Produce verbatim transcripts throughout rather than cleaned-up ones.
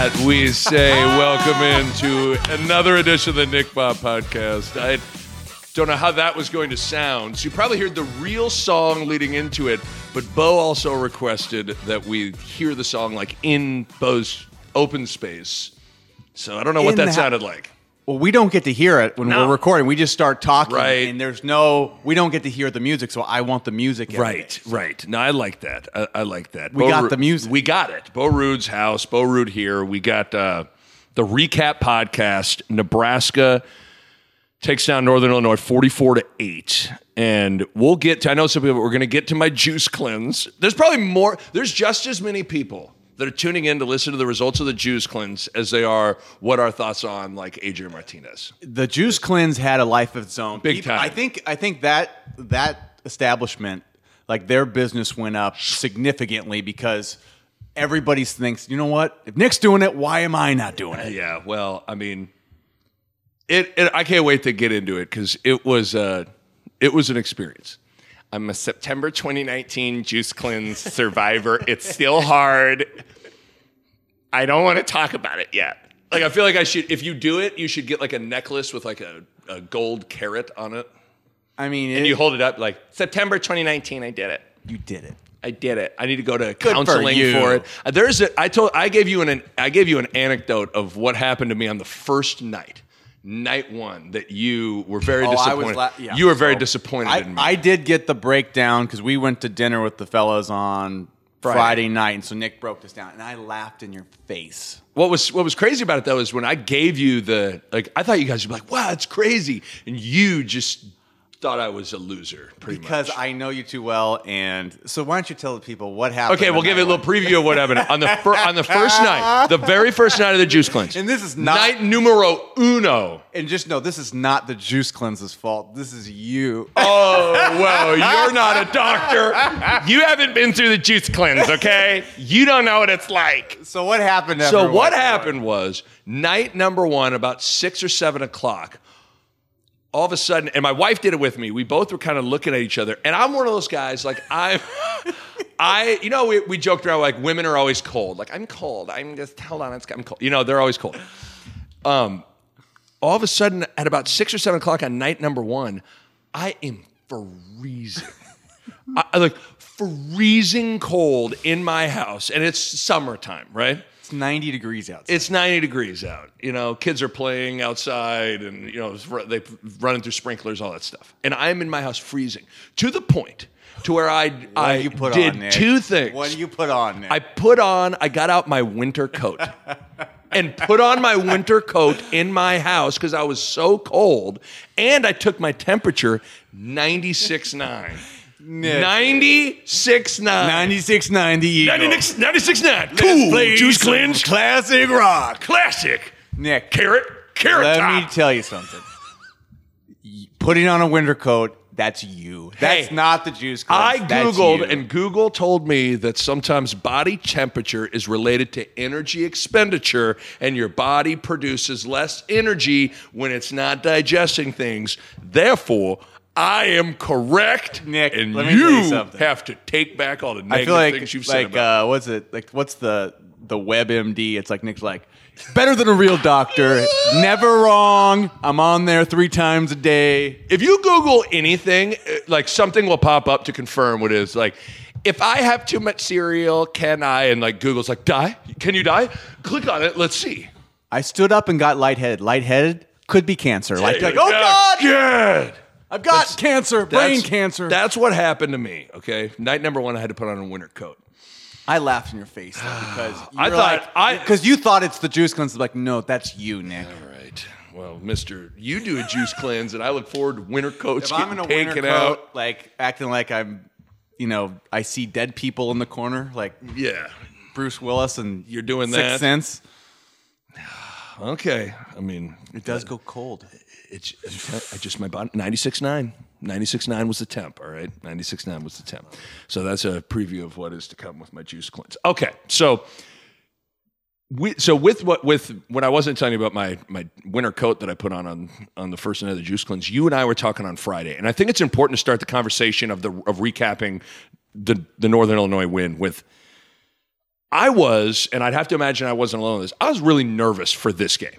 that, we say welcome into another edition of the Nick Bob Podcast. I don't know how that was going to sound. So you probably heard the real song leading into it, but Bo also requested that we hear the song like in Bo's open space. So I don't know what In that the- sounded like. Well, we don't get to hear it when No. we're recording. We just start talking, Right. and there's no. We don't get to hear the music, so I want the music. every Right, day. right. No, I like that. I, I like that. We Bo got Ru- the music. We got it. Bo Ruud's house. Bo Ruud here. We got uh, the recap podcast. Nebraska takes down Northern Illinois forty-four to eight. And we'll get to, I know some people, we're going to get to my juice cleanse. There's probably more, there's just as many people that are tuning in to listen to the results of the juice cleanse as they are what our thoughts on like Adrian Martinez. The Juice Cleanse had a life of its own. Big People- time. I think. I think that that establishment, like their business, went up significantly because everybody thinks, you know what? If Nick's doing it, why am I not doing it? Yeah, well, I mean, it. it I can't wait to get into it because it was uh, it was an experience. I'm a September twenty nineteen Juice Cleanse survivor. It's still hard. I don't want to talk about it yet. Like, I feel like I should. If you do it, you should get like a necklace with like a, a gold carrot on it, I mean, and it- you hold it up like September twenty nineteen. I did it. you did it. I did it. I need to go to for counseling you. for it. Uh, There's a, I told I gave you an I gave you an anecdote of what happened to me on the first night, night one, that you were very Oh, I disappointed. was la- yeah. You were very So, disappointed I, in me. I did get the breakdown because we went to dinner with the fellas on Friday. Friday. night, and so Nick broke this down, and I laughed in your face. what was what was crazy about it though is when I gave you the like I thought you guys would be like, wow, it's crazy, and you just thought I was a loser, pretty Because much. I know you too well, and so why don't you tell the people what happened? Okay, we'll on give you a night little preview of what happened on the fir- on the first night, the very first night of the Juice Cleanse. And this is not- night numero uno. one. And just know, this is not the Juice Cleanse's fault. This is you. Oh, well, you're not a doctor. You haven't been through the juice cleanse, okay? You don't know what it's like. So what happened? So after what happened was night number one, about six or seven o'clock, all of a sudden, and my wife did it with me. We both were kind of looking at each other, and I'm one of those guys, like I'm, I, you know, we, we joked around like women are always cold. Like I'm cold. I'm just hold on, it's I'm cold. You know, they're always cold. Um, all of a sudden, at about six or seven o'clock on night number one, I am freezing. I, I like freezing cold in my house, and it's summertime, right? It's ninety degrees outside. It's ninety degrees out. You know, kids are playing outside and, you know, they running through sprinklers, all that stuff. And I'm in my house freezing to the point to where I, I do you put did on, Nick? two things. What do you put on, Nick? I put on, I got out my winter coat and put on my winter coat in my house because I was so cold. And I took my temperature ninety-six point nine. Nick. ninety-six point nine. ninety-six ninety Eagle. ninety-six point nine. Let's Cool. play Juice some cleanse. classic rock. Classic. Nick, Carrot. Carrot let top. me tell you something. Y- Putting on a winter coat, that's you. That's Hey, not the Juice Cleanse. I That's Googled, you. and Google told me that sometimes body temperature is related to energy expenditure, and your body produces less energy when it's not digesting things. Therefore, I am correct, Nick, and let me tell you you something. have to take back all the I negative feel like things you've said like about uh, what's it like? What's the the WebMD? It's like Nick's like better than a real doctor, never wrong. I'm on there three times a day. If you Google anything, uh, like something will pop up to confirm what it is. Like, if I have too much cereal, can I? And like Google's like, die? Can you die? Click on it. Let's see. I stood up and got lightheaded. Lightheaded could be cancer. Like, like oh Yeah, God, good. I've got cancer, brain That's- cancer. That's what happened to me. Okay, night number one, I had to put on a winter coat. I laughed in your face though, because I you're thought- like, I- because you thought it's the Juice Cleanse. Like, no, that's you, Nick. All right. Well, Mister, you do a juice cleanse, and I look forward to winter coats If I'm in getting a winter taken coat, out. like acting like I'm, you know, I see dead people in the corner, like Yeah. Bruce Willis and You're doing Sixth that? Sense. Okay. I mean, It does go cold. it's I just my body ninety-six point nine. ninety-six point nine was the temp, all right? ninety-six point nine was the temp. So that's a preview of what is to come with my juice cleanse. Okay, so we, so with what with when I wasn't telling you about my my winter coat that I put on on on the first night of the juice cleanse, you and I were talking on Friday, and I think it's important to start the conversation of the of recapping the the Northern Illinois win with. I was, and I'd have to imagine I wasn't alone in this, I was really nervous for this game.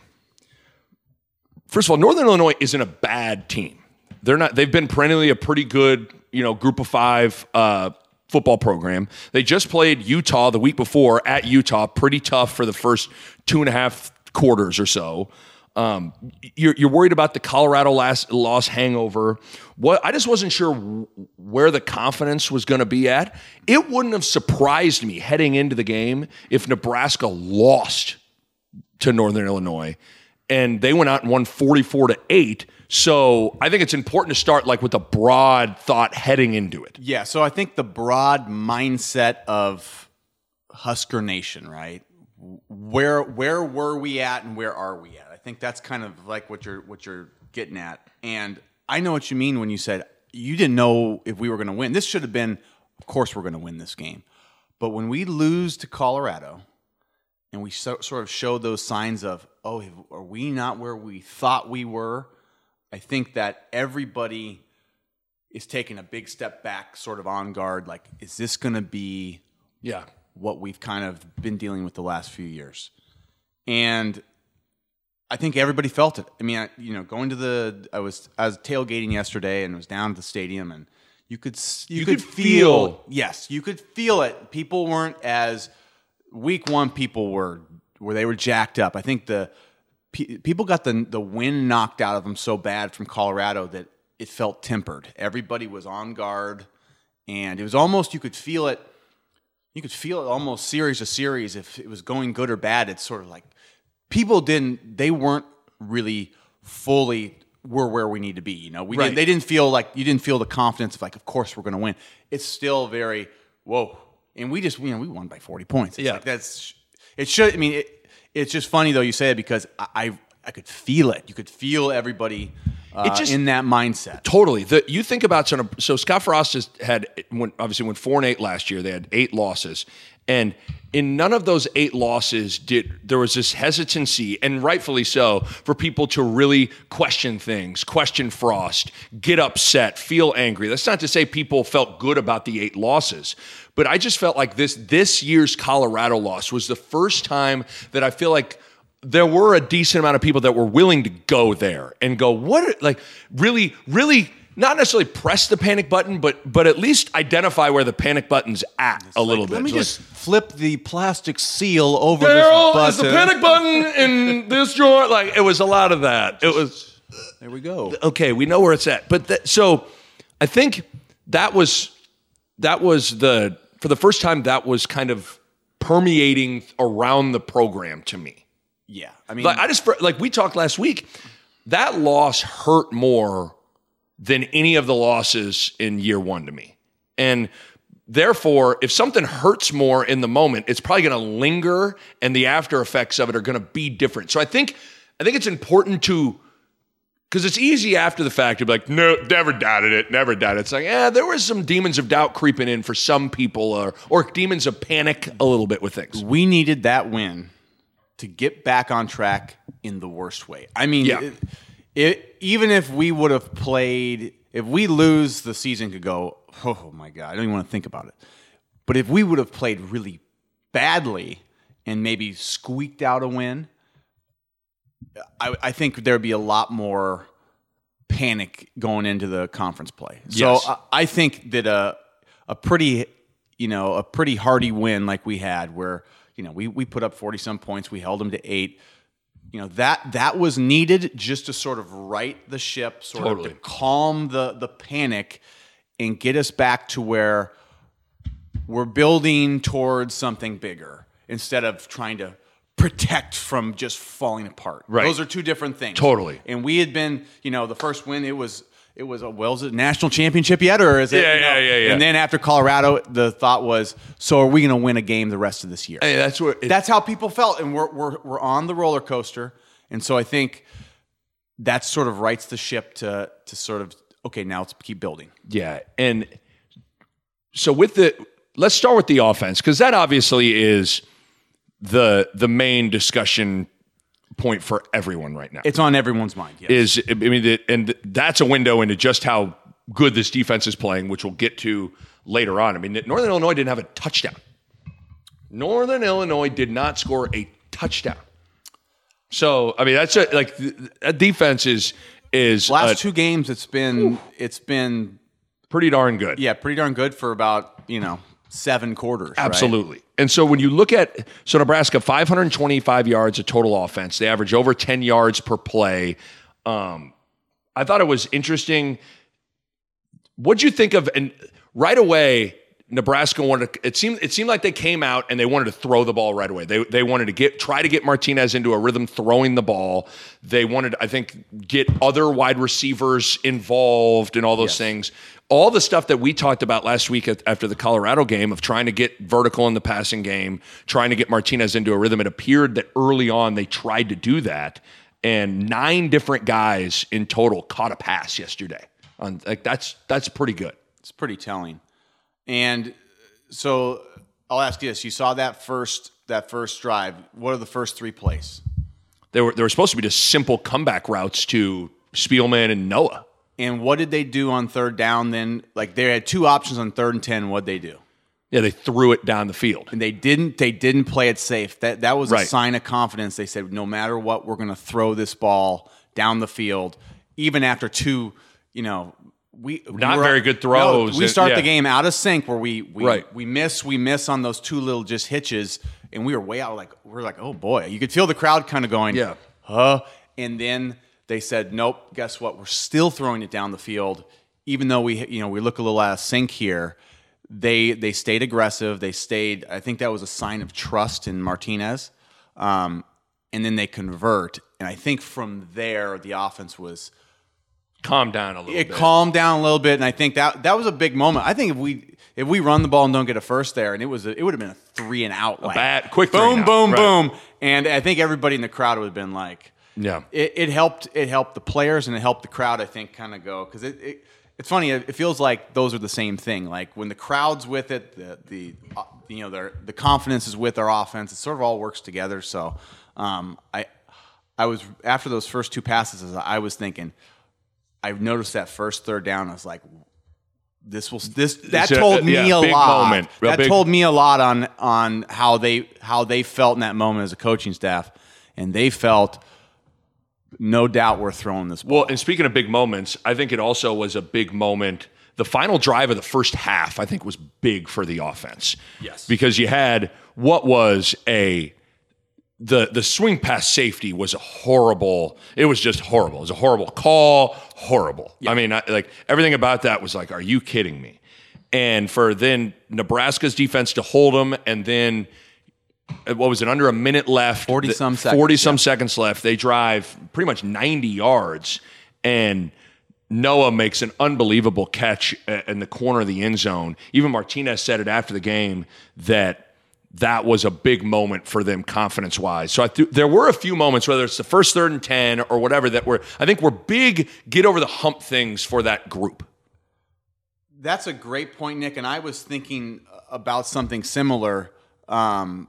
First of all, Northern Illinois isn't a bad team. They're not. They've been perennially a pretty good, you know, group of five uh, football program. They just played Utah the week before at Utah, pretty tough for the first two and a half quarters or so. Um, you're, you're worried about the Colorado last loss hangover. What I just wasn't sure where the confidence was going to be at. It wouldn't have surprised me heading into the game if Nebraska lost to Northern Illinois and they went out and won forty-four to eight. So I think it's important to start like with a broad thought heading into it. Yeah, so I think the broad mindset of Husker Nation, right? Where where were we at and where are we at? I think that's kind of like what you're what you're getting at. And I know what you mean when you said you didn't know if we were going to win. This should have been, of course, we're going to win this game. But when we lose to Colorado and we so, sort of show those signs of, oh, are we not where we thought we were? I think that everybody is taking a big step back, sort of on guard. Like, is this going to be yeah. what we've kind of been dealing with the last few years? And I think everybody felt it. I mean, I, you know, going to the, I was I was tailgating yesterday and was down at the stadium, and you could you, You could, could feel, feel- yes, you could feel it. People weren't as week one. People were where they were jacked up. I think the pe- people got the the wind knocked out of them so bad from Colorado that it felt tempered. Everybody was on guard, and it was almost, you could feel it. You could feel it almost series to series. If it was going good or bad, it's sort of like people didn't, they weren't really fully were where we need to be. You know, we Right. didn't, they didn't feel like, you didn't feel the confidence of like, of course we're going to win. It's still very, whoa. And we just, you know, we won by forty points. It's Yeah. like that's, it should, I mean, it, it's just funny though you say it because I, I, I could feel it. You could feel everybody uh, It just- in that mindset. Totally. The, you think about some, so Scott Frost has had went, obviously went four and eight last year. They had eight losses, and in none of those eight losses did there was this hesitancy, and rightfully so, for people to really question things, question Frost, get upset, feel angry. That's not to say people felt good about the eight losses, but I just felt like this this year's Colorado loss was the first time that I feel like there were a decent amount of people that were willing to go there and go, what, are, like, really, really, not necessarily press the panic button, but but at least identify where the panic button's at a little Like, bit. Let me So, like, just flip the plastic seal over Daryl, this is the button. panic button in this joint? Like, it was a lot of that. It was, There we go. okay, we know where it's at. But that, so I think that was, that was the, for the first time, that was kind of permeating around the program to me. Yeah, I mean, Like I just like we talked last week, that loss hurt more than any of the losses in year one to me. And therefore, if something hurts more in the moment, it's probably going to linger, and the after effects of it are going to be different. So I think I think it's important to, because it's easy after the fact to be like, no, never doubted it, never doubted it. It's like, yeah, there was some demons of doubt creeping in for some people, or or demons of panic a little bit with things. we needed that win to get back on track in the worst way. I mean, Yeah. it, it, even if we would have played, if we lose, the season could go, oh my God, I don't even want to think about it. But if we would have played really badly and maybe squeaked out a win, I, I think there'd be a lot more panic going into the conference play. So Yes. I, I think that a, a pretty, you know, a pretty hearty win like we had where, you know, we, we put up forty some points. We held them to eight. You know, that that was needed just to sort of right the ship, sort Totally. of to calm the the panic and get us back to where we're building towards something bigger instead of trying to protect from just falling apart. Right. Those are two different things. Totally. And we had been, you know, the first win, it was it was a well, is it national championship yet, or is it? Yeah, you know? yeah, yeah, yeah. And then after Colorado, the thought was, so are we going to win a game the rest of this year? Hey, that's what it, That's how people felt, and we're we're we're on the roller coaster, and so I think that sort of rights the ship to to sort of okay, now let's keep building. Yeah, and so with the let's start with the offense, because that obviously is the the main discussion point for everyone right now. It's on everyone's mind. Yes. Is I mean, it, and that's a window into just how good this defense is playing, which we'll get to later on. I mean, Northern Illinois didn't have a touchdown. Northern Illinois did not score a touchdown. So, I mean, that's a, like that defense is is Last uh, two games, it's been it's been pretty darn good. yeah, pretty darn good for about you know seven quarters. right? Absolutely. And so when you look at so Nebraska, five hundred twenty-five yards of total offense, they average over ten yards per play. Um, I thought it was interesting. What'd you think of? And right away, Nebraska wanted to, it seemed it seemed like they came out and they wanted to throw the ball right away. They they wanted to get try to get Martinez into a rhythm throwing the ball. They wanted, I think, get other wide receivers involved and all those Yes. things. All the stuff that we talked about last week at, after the Colorado game of trying to get vertical in the passing game, trying to get Martinez into a rhythm. It appeared that early on they tried to do that, and nine different guys in total caught a pass yesterday. On, like that's that's pretty good. It's pretty telling. And so I'll ask you this: you saw that first that first drive. What are the first three plays? They were they were supposed to be just simple comeback routes to Spielman and Noah. And what did they do on third down then? Like they had two options on third and ten. What'd they do? Yeah, they threw it down the field. And they didn't they didn't play it safe. That that was Right. a sign of confidence. They said, no matter what, we're gonna throw this ball down the field, even after two, you know, we Not we were- very good throws. No, we start Yeah. the game out of sync where we we Right. we miss we miss on those two little just hitches, and we were way out. Like we're like, oh boy, you could feel the crowd kind of going, Yeah. huh? And then they said, nope. Guess what? We're still throwing it down the field, even though we you know we look a little out of sync here. They they stayed aggressive. They stayed. I think that was a sign of trust in Martinez, um, and then they convert. And I think from there the offense was. Calm down a little It bit. calmed down a little bit, and I think that that was a big moment. I think if we if we run the ball and don't get a first there, and it was a, it would have been a three and out, like bad- quick three boom, and out, boom, right. boom, and I think everybody in the crowd would have been like, Yeah. It, it helped. It helped the players and it helped the crowd. I think kind of go because it, it. It's funny. It, it feels like those are the same thing. Like when the crowd's with it, the the uh, you know their the confidence is with our offense. It sort of all works together. So um, I I was after those first two passes, I was thinking. I noticed that first third down. I was like, "This will this." That It's a- told me yeah, a big lot. moment. Real That big- told me a lot on on how they how they felt in that moment as a coaching staff, and they felt, no doubt, we're throwing this ball. Well, and speaking of big moments, I think it also was a big moment. The final drive of the first half, I think, was big for the offense. Yes. Because you had what was a the the swing past safety was a horrible. It was just horrible. It was a horrible call. Horrible. I mean, I, like everything about that was like, are you kidding me? And for then Nebraska's defense to hold them, and then what was it? Under a minute left, forty some seconds. Forty some seconds left. They drive pretty much ninety yards, and Noah makes an unbelievable catch in the corner of the end zone. Even Martinez said it after the game that that was a big moment for them confidence-wise. So I th- there were a few moments, whether it's the first third and ten or whatever, that were, I think, were big get over the hump things for that group. That's a great point, Nick. And I was thinking about something similar. Um,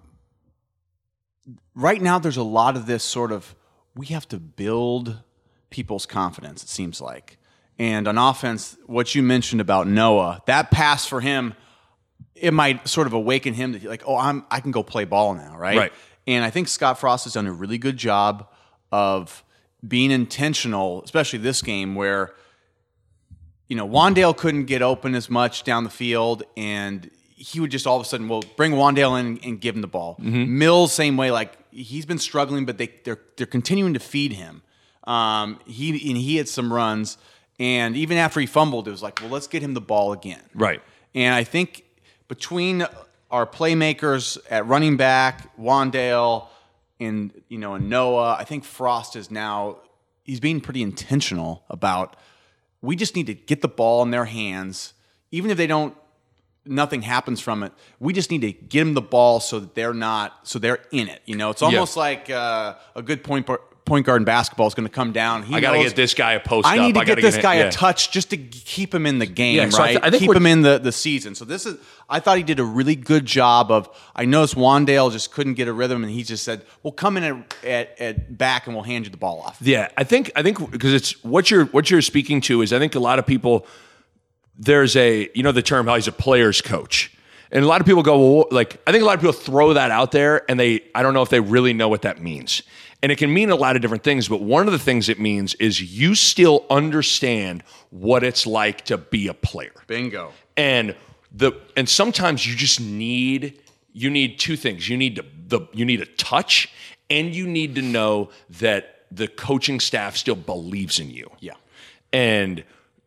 right now, there's a lot of this sort of, we have to build people's confidence, it seems like. And on offense, what you mentioned about Noah, that pass for him, it might sort of awaken him to like, oh, I'm I can go play ball now, right? Right. And I think Scott Frost has done a really good job of being intentional, especially this game where, you know, Wandale couldn't get open as much down the field, and he would just all of a sudden, well, bring Wandale in and give him the ball. Mm-hmm. Mills, same way, like he's been struggling, but they they're they're continuing to feed him. Um, he and he had some runs, and even after he fumbled, it was like, well, let's get him the ball again. Right. And I think between our playmakers at running back, Wandale, and you know, and Noah, I think Frost is now he's being pretty intentional about. We just need to get the ball in their hands, even if they don't. Nothing happens from it. We just need to get them the ball so that they're not, so they're in it. You know, it's almost Yeah. like uh, a good point point guard in basketball is going to come down. He I got to knows, get this guy a post I up. need to I get gotta this him- guy yeah. a touch just to keep him in the game, Yeah, so I right? th- I think keep what- him in the, the season. So this is, I thought he did a really good job of, I noticed Wandale just couldn't get a rhythm, and he just said, well, come in at, at, at back and we'll hand you the ball off. Yeah, I think I think because it's what you're what you're speaking to is I think a lot of people there's a you know the term how he's a player's coach. And a lot of people go, well, like, I think a lot of people throw that out there and they, I don't know if they really know what that means. And it can mean a lot of different things, but one of the things it means is you still understand what it's like to be a player. Bingo. And the and sometimes you just need you need two things. You need to the you need a touch, and you need to know that the coaching staff still believes in you. Yeah. And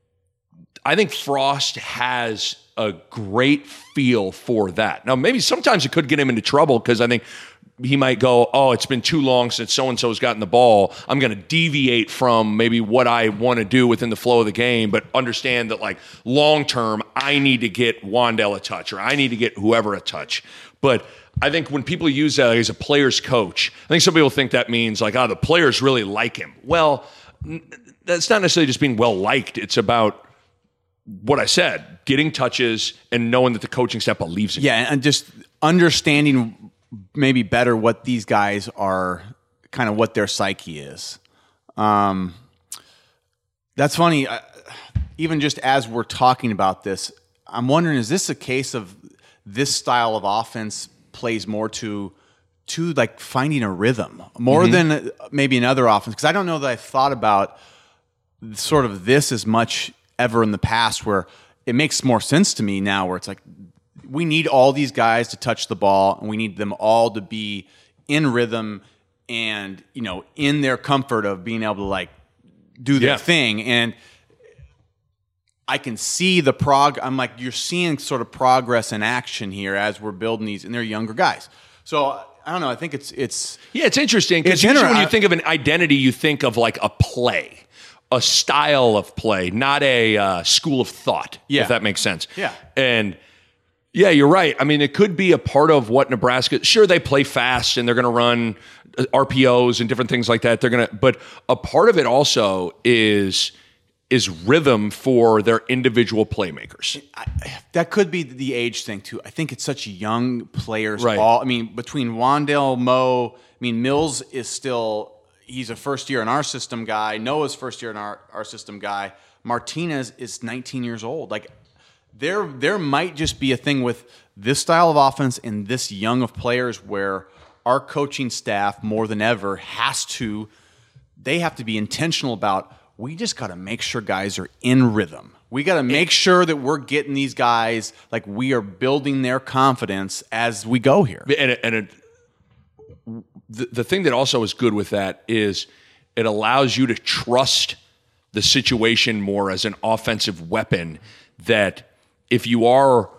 I think Frost has a great feel for that. Now, maybe sometimes it could get him into trouble because I think he might go, oh, it's been too long since so-and-so's gotten the ball. I'm going to deviate from maybe what I want to do within the flow of the game, but understand that, like, long-term, I need to get Wan'Dale a touch or I need to get whoever a touch. But I think when people use that as a player's coach, I think some people think that means, like, oh, the players really like him. Well, that's not necessarily just being well-liked. It's about what I said, getting touches and knowing that the coaching staff believes in you. Yeah, and just understanding maybe better what these guys are, kind of what their psyche is. Um, that's funny. I, even just as we're talking about this, I'm wondering, is this a case of this style of offense plays more to, to like finding a rhythm more mm-hmm. than maybe another offense? Because I don't know that I've thought about sort of this as much ever in the past, where it makes more sense to me now, where it's like, we need all these guys to touch the ball, and we need them all to be in rhythm and, you know, in their comfort of being able to, like, do their yeah. thing. And I can see the prog. I'm like, you're seeing sort of progress in action here as we're building these, and they're younger guys. So I don't know. I think it's it's yeah, it's interesting because usually inter- when you think of an identity, you think of like a play, a style of play, not a uh, school of thought. Yeah. If that makes sense. Yeah, and. Yeah, you're right. I mean, it could be a part of what Nebraska. Sure, they play fast and they're going to run R P Os and different things like that. They're going to, but a part of it also is is rhythm for their individual playmakers. I, that could be the age thing too. I think it's such young players. Right. All I mean, between Wan'Dale, Mo. I mean, Mills is still. He's a first year in our system guy. Noah's first year in our, our system guy. Martinez is nineteen years old. Like. There, there might just be a thing with this style of offense and this young of players where our coaching staff more than ever has to, they have to be intentional about, we just got to make sure guys are in rhythm. We got to make sure that we're getting these guys, like we are building their confidence as we go here. And, it, and it, the, the thing that also is good with that is it allows you to trust the situation more as an offensive weapon that if you are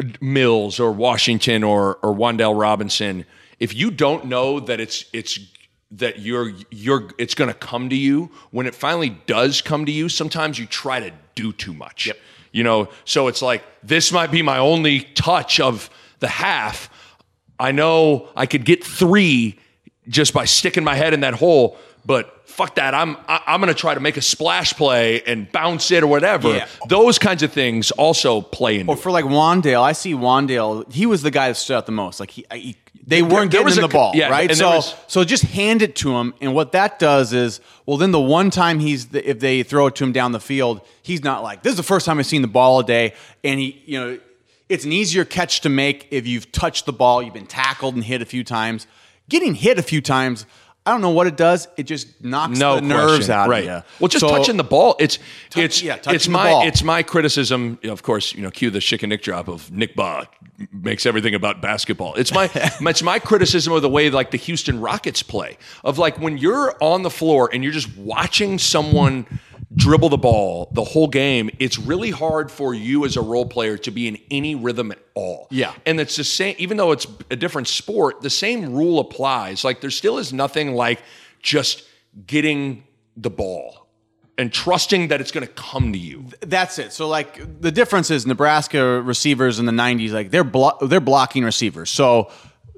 Mills or Washington or or Wan'Dale Robinson, if you don't know that it's it's that you're you're it's going to come to you, when it finally does come to you, sometimes you try to do too much. Yep. You know, so it's like, this might be my only touch of the half. I know I could get three just by sticking my head in that hole, but fuck that. I'm I, I'm going to try to make a splash play and bounce it or whatever. Yeah. Those kinds of things also play into Or for like Wan'Dale, I see Wan'Dale, he was the guy that stood out the most. Like he, he they There- weren't there getting was him a- the ball, yeah, right? and there So was- so just hand it to him, and what that does is, well, then the one time he's the, if they throw it to him down the field, he's not like, this is the first time I've seen the ball a day, and he, you know, it's an easier catch to make if you've touched the ball, you've been tackled and hit a few times. Getting hit a few times, I don't know what it does. It just knocks no the nerves question. out right. of you. Well, just So- touching the ball. It's Touch- it's yeah, touching it's the my ball. it's my criticism. Of course, you know, cue the Chick and Nick drop of Nick Baugh makes everything about basketball. It's my it's my criticism of the way like the Houston Rockets play. Of like when you're on the floor and you're just watching someone dribble the ball the whole game, it's really hard for you as a role player to be in any rhythm at all. Yeah. And it's the same, even though it's a different sport, the same rule applies. Like there still is nothing like just getting the ball and trusting that it's going to come to you. That's it. So like the difference is Nebraska receivers in the nineties, like they're blo- they're blocking receivers. So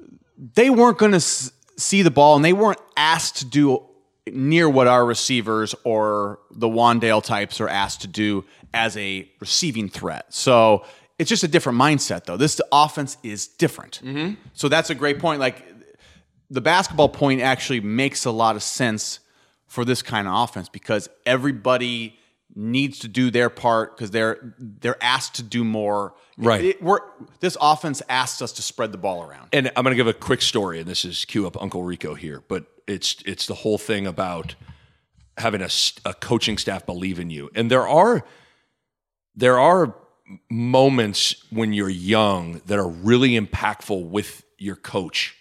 they weren't going to s- see the ball, and they weren't asked to do near what our receivers or the Wan'Dale types are asked to do as a receiving threat. So it's just a different mindset, though. This offense is different. Mm-hmm. So that's a great point. Like the basketball point actually makes a lot of sense for this kind of offense because everybody needs to do their part because they're they're asked to do more. Right. It, we're, this offense asks us to spread the ball around. And I'm going to give a quick story, and this is cue up Uncle Rico here, but it's it's the whole thing about having a, a coaching staff believe in you. And there are there are moments when you're young that are really impactful with your coach.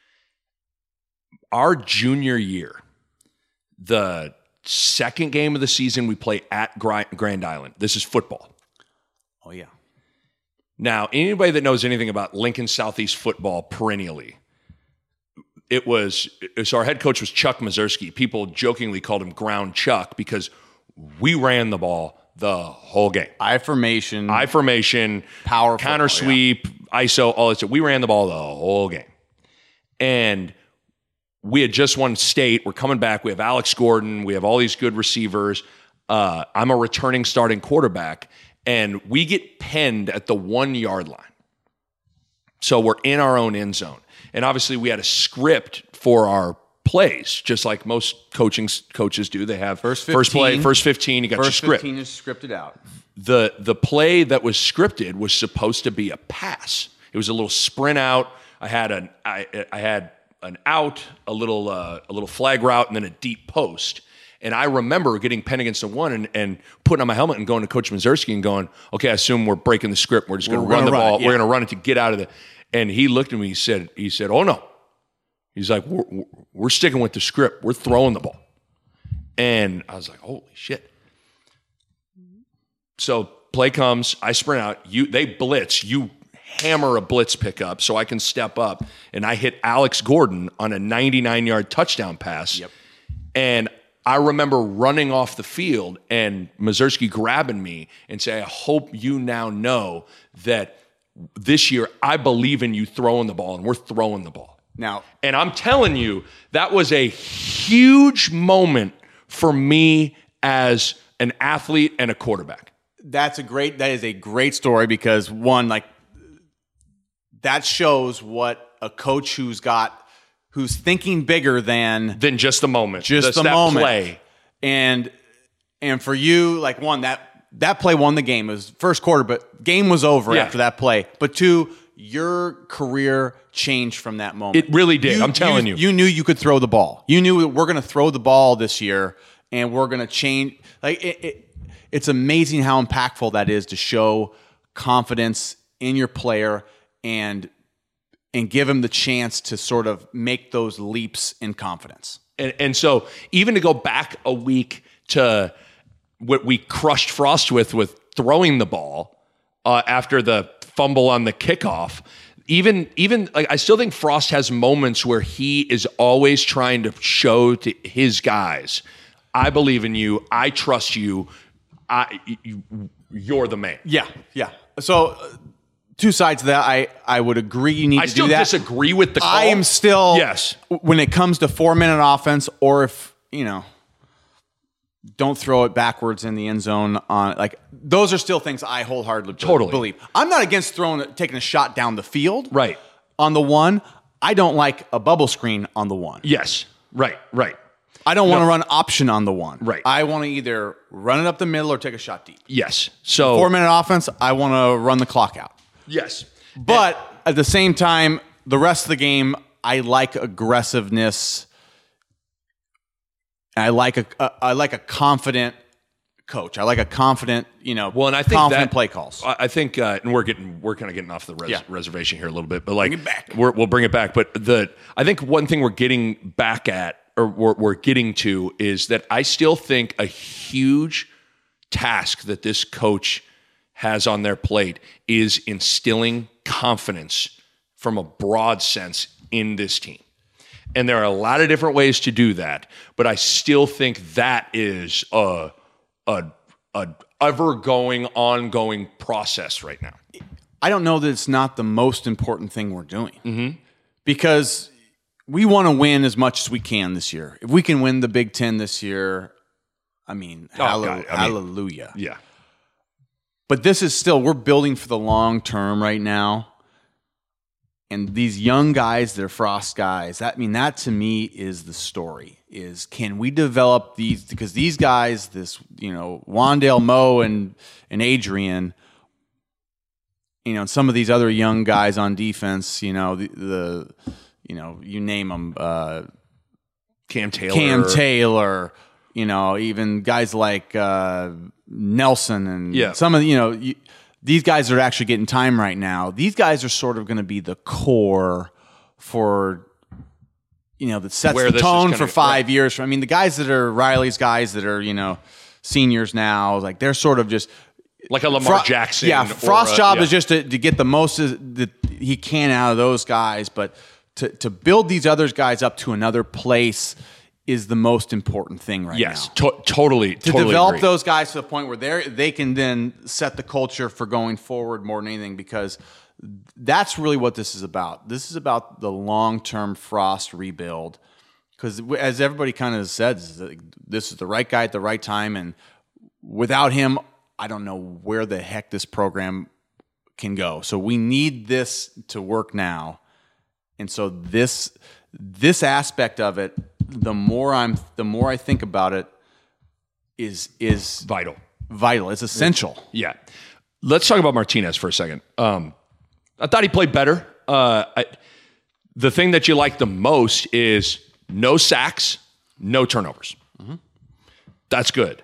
Our junior year, the second game of the season, we play at Grand Island. This is football. Oh, yeah. Now, anybody that knows anything about Lincoln Southeast football perennially, it was, so our head coach was Chuck Mazursky. People jokingly called him Ground Chuck because we ran the ball the whole game. I formation. I formation. Power counter football, sweep, yeah. I S O, all that stuff. We ran the ball the whole game. And we had just won state. We're coming back. We have Alex Gordon. We have all these good receivers. Uh, I'm a returning starting quarterback. And we get penned at the one-yard line. So we're in our own end zone. And obviously we had a script for our plays, just like most coaching coaches do. They have first, first play, first fifteen, you got first your script. fifteen is scripted out. The, the play that was scripted was supposed to be a pass. It was a little sprint out. I had an I, I had an out, a little uh, a little flag route, and then a deep post. And I remember getting penned against the one and, and putting on my helmet and going to Coach Mazursky and going, okay, I assume we're breaking the script. We're just going to run the run ball. it, yeah. We're going to run it to get out of the. And he looked at me. He said, he said, oh no. He's like, we're, we're sticking with the script. We're throwing the ball. And I was like, holy shit. So play comes. I sprint out. You they blitz. You hammer a blitz pickup so I can step up. And I hit Alex Gordon on a ninety-nine-yard touchdown pass. Yep. And I remember running off the field and Mazursky grabbing me and say, I hope you now know that this year I believe in you throwing the ball, and we're throwing the ball. Now, and I'm telling you, that was a huge moment for me as an athlete and a quarterback. That's a great, that is a great story because one, like that shows what a coach who's got who's thinking bigger than than just the moment, just That's the that moment. Play. And and for you, like one that that play won the game. It was first quarter, but game was over Yeah. after that play. But two, your career changed from that moment. It really did. I'm telling you. You knew you could throw the ball. You knew that we're going to throw the ball this year, and we're going to change. Like it, it, it's amazing how impactful that is to show confidence in your player and. and give him the chance to sort of make those leaps in confidence. And, and so even to go back a week to what we crushed Frost with, with throwing the ball uh, after the fumble on the kickoff, even, even like, I still think Frost has moments where he is always trying to show to his guys, I believe in you, I trust you, I, you you're the man. Yeah, yeah. So... Uh, Two sides to that. I, I would agree you need I to still do that. disagree with the call. I am still, yes. when it comes to four-minute offense, or if, you know, don't throw it backwards in the end zone. On like those are still things I wholeheartedly Totally. believe. I'm not against throwing, taking a shot down the field. Right. On the one, I don't like a bubble screen on the one. Yes. Right. Right. I don't want to run option on the one. Right. I want to either run it up the middle or take a shot deep. Yes. So Four-minute offense, I want to run the clock out. yes. But at the same time, the rest of the game, I like aggressiveness. I like a, a I like a confident coach. I like a confident, you know, Well, and I think confident that, play calls. I I think, uh, and we're getting, we're kind of getting off the res- Yeah. reservation here a little bit, but like, Bring it back. We're, we'll bring it back. But the, I think one thing we're getting back at, or we're, we're getting to, is that I still think a huge task that this coach has on their plate is instilling confidence from a broad sense in this team. And there are a lot of different ways to do that, but I still think that is a a, a ever-going, ongoing process right now. I don't know that it's not the most important thing we're doing. Mm-hmm. Because we want to win as much as we can this year. If we can win the Big Ten this year, I mean, Oh, hallo- God, I mean- hallelujah. Yeah. But this is still, we're building for the long term right now. And these young guys, they're Frost guys. That, I mean, that to me is the story. is can we develop these, because these guys, this, you know, Wandale, Mo, and and Adrian, you know, and some of these other young guys on defense, you know, the, the you know, you name them, uh, Cam Taylor, Cam Taylor, you know, even guys like uh, Nelson and yeah. some of the, you know, you, these guys are actually getting time right now. These guys are sort of going to be the core for, you know, that sets Where the this tone is for gonna- five years. I mean, the guys that are Riley's guys that are, you know, seniors now, like they're sort of just like a Lamar Fro- Jackson. Yeah, or Frost's a- job yeah. is just to, to get the most that he can out of those guys, but to to build these other guys up to another place is the most important thing right yes, now. to- totally, To totally develop agree. those guys to the point where they they can then set the culture for going forward more than anything, because that's really what this is about. This is about the long-term Frost rebuild, because as everybody kind of said, this is the right guy at the right time, and without him, I don't know where the heck this program can go. So we need this to work now. And so this this aspect of it, the more I'm the more I think about it, is is Vital. vital. It's essential. Yeah. Let's talk about Martinez for a second. Um, I thought he played better. Uh, I, the thing that you like the most is no sacks, no turnovers. Mm-hmm. That's good.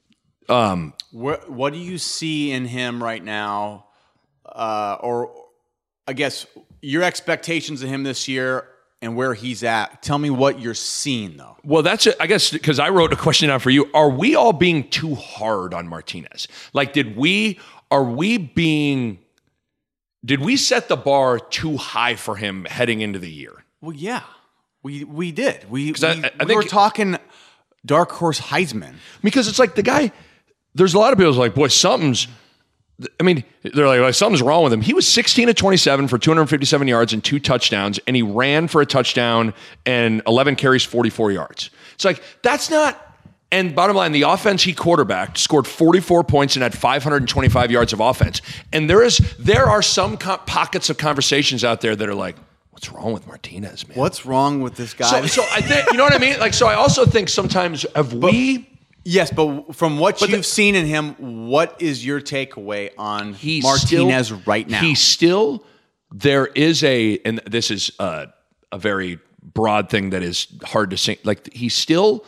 Um, What what do you see in him right now, uh, or I guess your expectations of him this year and where he's at? Tell me what you're seeing, though. well, that's it. I guess because I wrote a question down for you. Are we all being too hard on Martinez? Like, did we? Are we being? Did we set the bar too high for him heading into the year? Well, yeah, we we did. We we, I- I we think- were talking dark horse Heisman. Because it's like the guy. There's a lot of people who's like, boy, something's. I mean, they're like, like, something's wrong with him. He was sixteen of twenty-seven for two hundred fifty-seven yards and two touchdowns, and he ran for a touchdown and eleven carries, forty-four yards. It's like, that's not. And bottom line, the offense he quarterbacked scored forty-four points and had five hundred twenty-five yards of offense. And there is there are some co- pockets of conversations out there that are like, what's wrong with Martinez, man? What's wrong with this guy? So, so I think, you know what I mean? Like, so I also think sometimes have we. Yes, but from what But you've the- seen in him, what is your takeaway on He's Martinez still, right now? He's still, there is a, and this is a, a very broad thing that is hard to say. Like, he still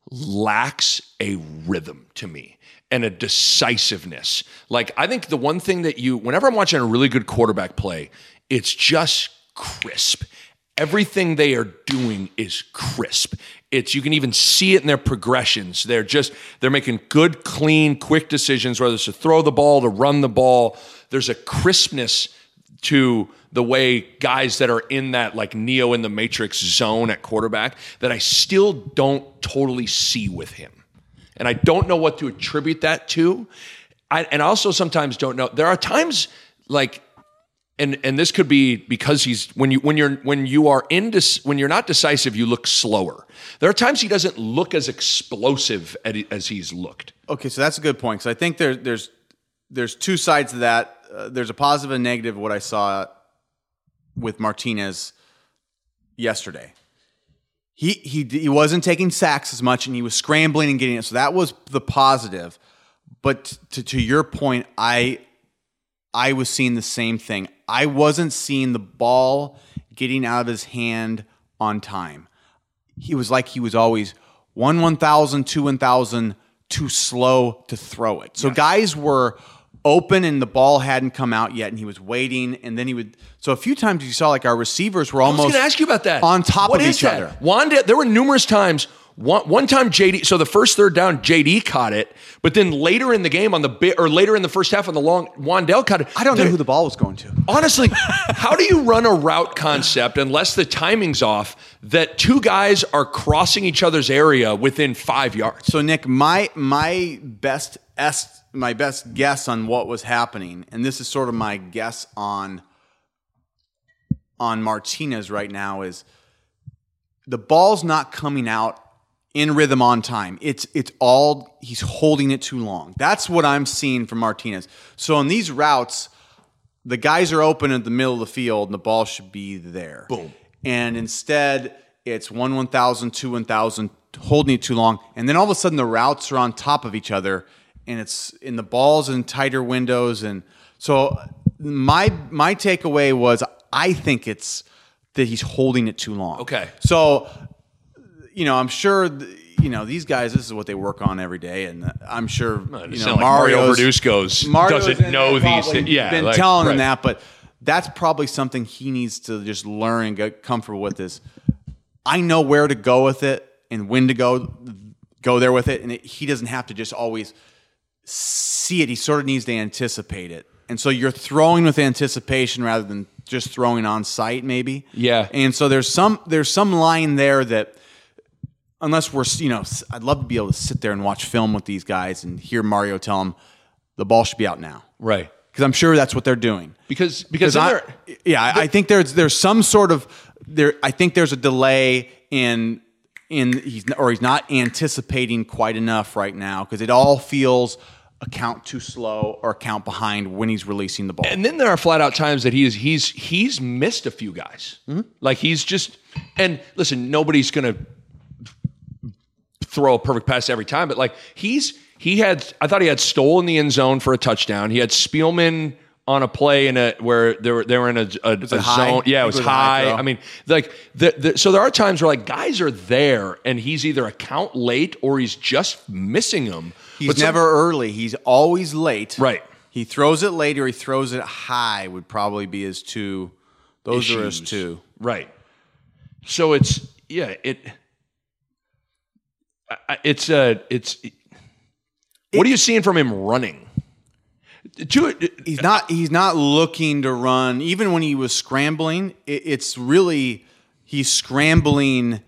lacks a rhythm to me and a decisiveness. Like, I think the one thing that you, whenever I'm watching a really good quarterback play, it's just crisp. Everything they are doing is crisp. It's, you can even see it in their progressions. They're just, they're making good, clean, quick decisions, whether it's to throw the ball, to run the ball. There's a crispness to the way guys that are in that like Neo in the Matrix zone at quarterback that I still don't totally see with him. And I don't know what to attribute that to. I, and I also sometimes don't know. There are times like, and and this could be because he's when you when you're when you are indec- when you're not decisive, you look slower. There are times he doesn't look as explosive as he's looked. Okay, so that's a good point. So I think there, there's there's two sides to that. Uh, there's a positive and negative of what I saw with Martinez yesterday. He he he wasn't taking sacks as much, and he was scrambling and getting it. So that was the positive. But to to your point, I I was seeing the same thing. I wasn't seeing the ball getting out of his hand on time. He was like he was always one one thousand, two one thousand too slow to throw it. So yes. Guys were open and the ball hadn't come out yet, and he was waiting, and then he would. So a few times you saw like our receivers were almost. I was going to ask you about that. On top what of is each that? other. Wanda, there were numerous times. One, one time J D, so the first third down, J D caught it, but then later in the game on the bit, or later in the first half on the long, Wandale caught it. I don't know who the ball was going to. Honestly, how do you run a route concept unless the timing's off that two guys are crossing each other's area within five yards? So Nick, my my best est, my best guess on what was happening, and this is sort of my guess on on Martinez right now, is the ball's not coming out in rhythm on time. It's it's all, he's holding it too long. That's what I'm seeing from Martinez. So on these routes, the guys are open at the middle of the field and the ball should be there. Boom. And instead, it's one one thousand, two one thousand holding it too long, and then all of a sudden the routes are on top of each other, and it's in the balls in tighter windows, and so my my takeaway was I think it's that he's holding it too long. Okay. So, you know, I'm sure, you know, these guys, this is what they work on every day. And I'm sure, Well, it you sound know, like Mario Mario's- Verduzco's Mario's doesn't in know there these probably things. Yeah, been like, telling them right. that, but that's probably something he needs to just learn and get comfortable with is I know where to go with it and when to go, go there with it. And it, he doesn't have to just always see it. He sort of needs to anticipate it. And so you're throwing with anticipation rather than just throwing on sight, maybe. Yeah. And so there's some there's some line there that, unless we're you know, I'd love to be able to sit there and watch film with these guys and hear Mario tell them the ball should be out now, Right. because I'm sure that's what they're doing. Because because I, then they're- yeah, I, I think there's there's some sort of there. I think there's a delay in in he's or he's not anticipating quite enough right now because it all feels a count too slow or a count behind when he's releasing the ball. And then there are flat out times that he is he's he's missed a few guys. Mm-hmm. Like he's just and listen, nobody's gonna throw a perfect pass every time, but like he's he had I thought he had Stoll in the end zone for a touchdown. He had Spielman on a play in a where they were they were in a, a, a zone. high? Yeah, I it was, think it was a high high. throw. I mean, like the, the, so there are times where like guys are there and he's either a count late or he's just missing them. He's But some- never early. He's always late. Right. He throws it late or he throws it high would probably be his two. Those are his issues. two. Right. So it's yeah, it I- I- it's uh it's what are you seeing from him running? To He's not. He's not looking to run. Even when he was scrambling, it, it's really he's scrambling.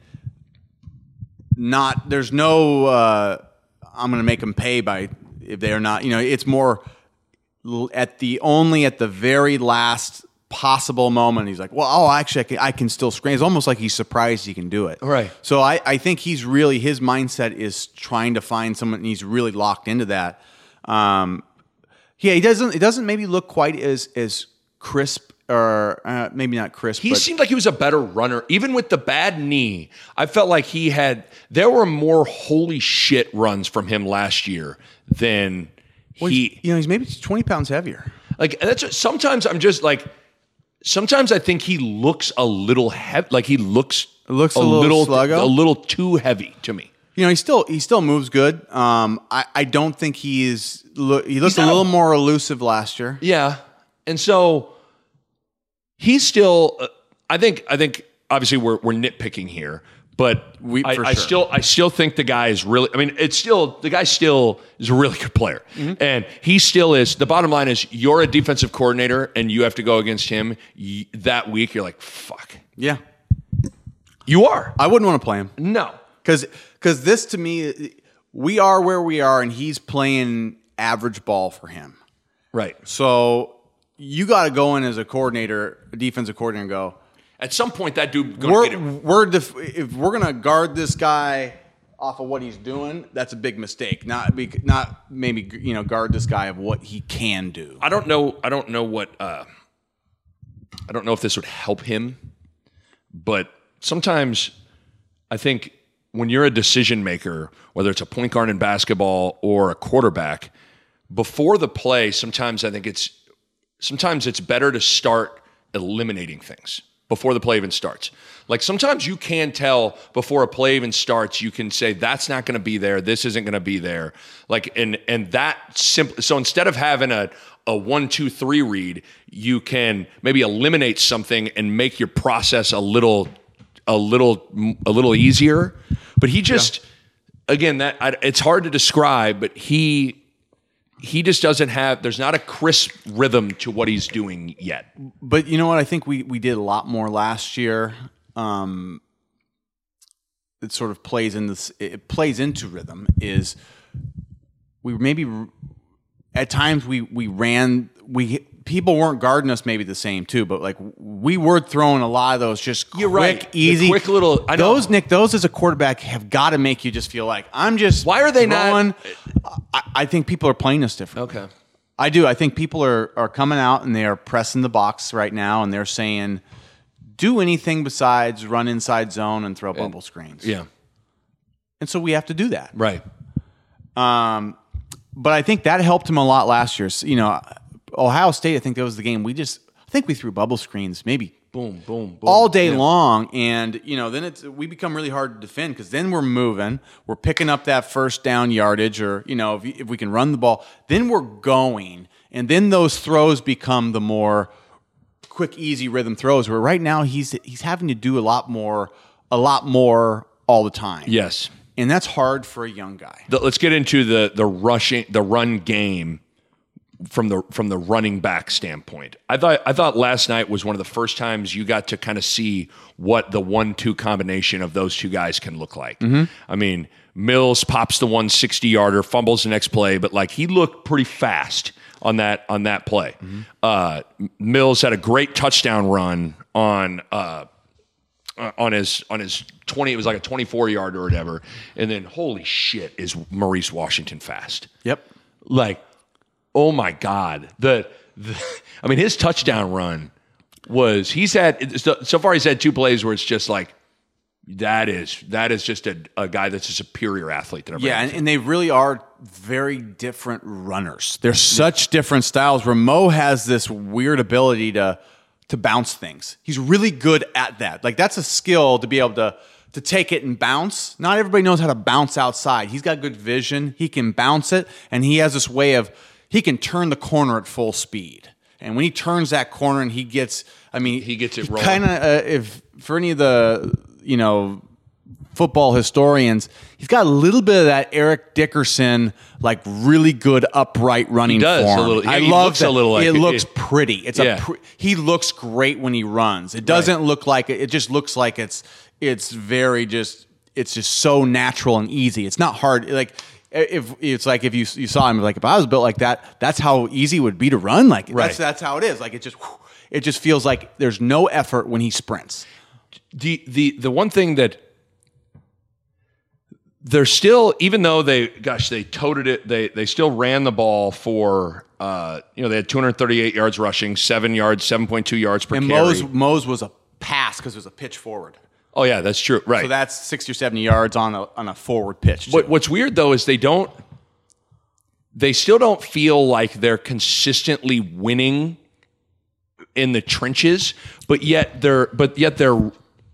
Not there's no. Uh, I'm going to make them pay by if they are not. You know, it's more l- at the only at the very last possible moment. He's like, well, oh, actually, I can, I can still scramble. It's almost like he's surprised he can do it. Right. So I, I think he's really his mindset is trying to find someone. And he's really locked into that. Um, Yeah, he doesn't. It doesn't maybe look quite as as crisp, or uh, maybe not crisp. He but seemed like he was a better runner, even with the bad knee. I felt like he had. There were more holy shit runs from him last year than well, he. he's- you know, he's maybe twenty pounds heavier. Like that's what- sometimes I'm just like. Sometimes I think he looks a little heavy. Like he looks. It looks a little sluggo? a little too heavy to me. You know, he still he still moves good. Um, I I don't think he is. Look, he looked a not little a- more elusive last year. Yeah, and so he's still. Uh, I think. I think. Obviously, we're we're nitpicking here, but We- I, for I sure. still. I still think the guy is really. I mean, it's still the guy. Still is a really good player, Mm-hmm. and he still is. The bottom line is, you're a defensive coordinator, and you have to go against him y- that week. You're like, fuck. Yeah, You are I wouldn't want to play him no. because because this to me, we are where we are, and he's playing average ball for him. Right. So you got to go in as a coordinator, a defensive coordinator, and go. At some point, that dude gonna We're, get it. we're def- if we're gonna guard this guy off of what he's doing, that's a big mistake. Not be, not maybe you know guard this guy of what he can do. I don't know. I don't know what. Uh, I don't know if this would help him, but sometimes I think when you're a decision maker, whether it's a point guard in basketball or a quarterback, before the play, sometimes I think it's sometimes it's better to start eliminating things before the play even starts. Like sometimes you can tell before a play even starts, you can say that's not going to be there, this isn't going to be there. Like and and that simple. So instead of having a a one two three read, you can maybe eliminate something and make your process a little a little a little easier. But he just yeah. again that I, it's hard to describe, but he. He just doesn't have, there's not a crisp rhythm to what he's doing yet. But you know what? I think we, we did a lot more last year. Um, it sort of plays in this, it plays into rhythm is we maybe at times we, we ran, we, people weren't guarding us maybe the same too, but like we were throwing a lot of those just quick, You're right. The easy, quick little, I know. those Nick, those as a quarterback have got to make you just feel like I'm just, Why are they throwing. not? I, I think people are playing us different. Okay. I do. I think people are, are coming out and they are pressing the box right now and they're saying, do anything besides run inside zone and throw bubble screens. Yeah. And so we have to do that. Right. Um, but I think that helped him a lot last year. So, you know, Ohio State, I think that was the game we just, I think we threw bubble screens maybe Boom, boom, boom. all day Yeah. long. And, you know, then it's, we become really hard to defend because then we're moving, we're picking up that first down yardage, or, you know, if, if we can run the ball, then we're going. And then those throws become the more quick, easy rhythm throws, where right now he's, he's having to do a lot more, a lot more all the time. Yes. And that's hard for a young guy. The, let's get into the the rushing the run game from the from the running back standpoint. I thought I thought last night was one of the first times you got to kind of see what the one two combination of those two guys can look like. Mm-hmm. I mean, Mills pops the one sixty yarder, fumbles the next play, but like he looked pretty fast on that on that play. Mm-hmm. Uh, Mills had a great touchdown run on uh, on his on his twenty. It was like a twenty-four yard or whatever. And then holy shit, is Maurice Washington fast? Yep. Like, oh my God. The, the I mean, his touchdown run was, he's had, so, so far he's had two plays where it's just like, that is, that is just a, a guy that's a superior athlete than everybody Yeah, else. and, and they really are very different runners. They're such different styles where Mo has this weird ability to to bounce things. He's really good at that. Like, that's a skill to be able to to take it and bounce. Not everybody knows how to bounce outside. He's got good vision. He can bounce it, and he has this way of, he can turn the corner at full speed. And when he turns that corner and he gets, I mean, He gets it rolling. Kind of, uh, if for any of the, you know, football historians, he's got a little bit of that Eric Dickerson, like really good upright running He does, form. a little- he- I he love looks that. a little like it. it. looks It- pretty. It's Yeah. a pre- he looks great when he runs. It doesn't look like it. It just looks like it's it's very just it's just so natural and easy. It's not hard. Like if it's like if you you saw him, like if I was built like that, that's how easy it would be to run. Like Right. that's that's how it is. Like it just it just feels like there's no effort when he sprints. The the the one thing that they're still, even though they, gosh, they toted it, they they still ran the ball for, uh, you know, they had two hundred thirty-eight yards rushing, seven yards, seven point two yards per And carry. Mose Mose was a pass because it was a pitch forward. Oh yeah, that's true. Right. So that's sixty or seventy yards on a on a forward pitch. What, what's weird though is they don't, they still don't feel like they're consistently winning in the trenches, but yet they're, but yet they're,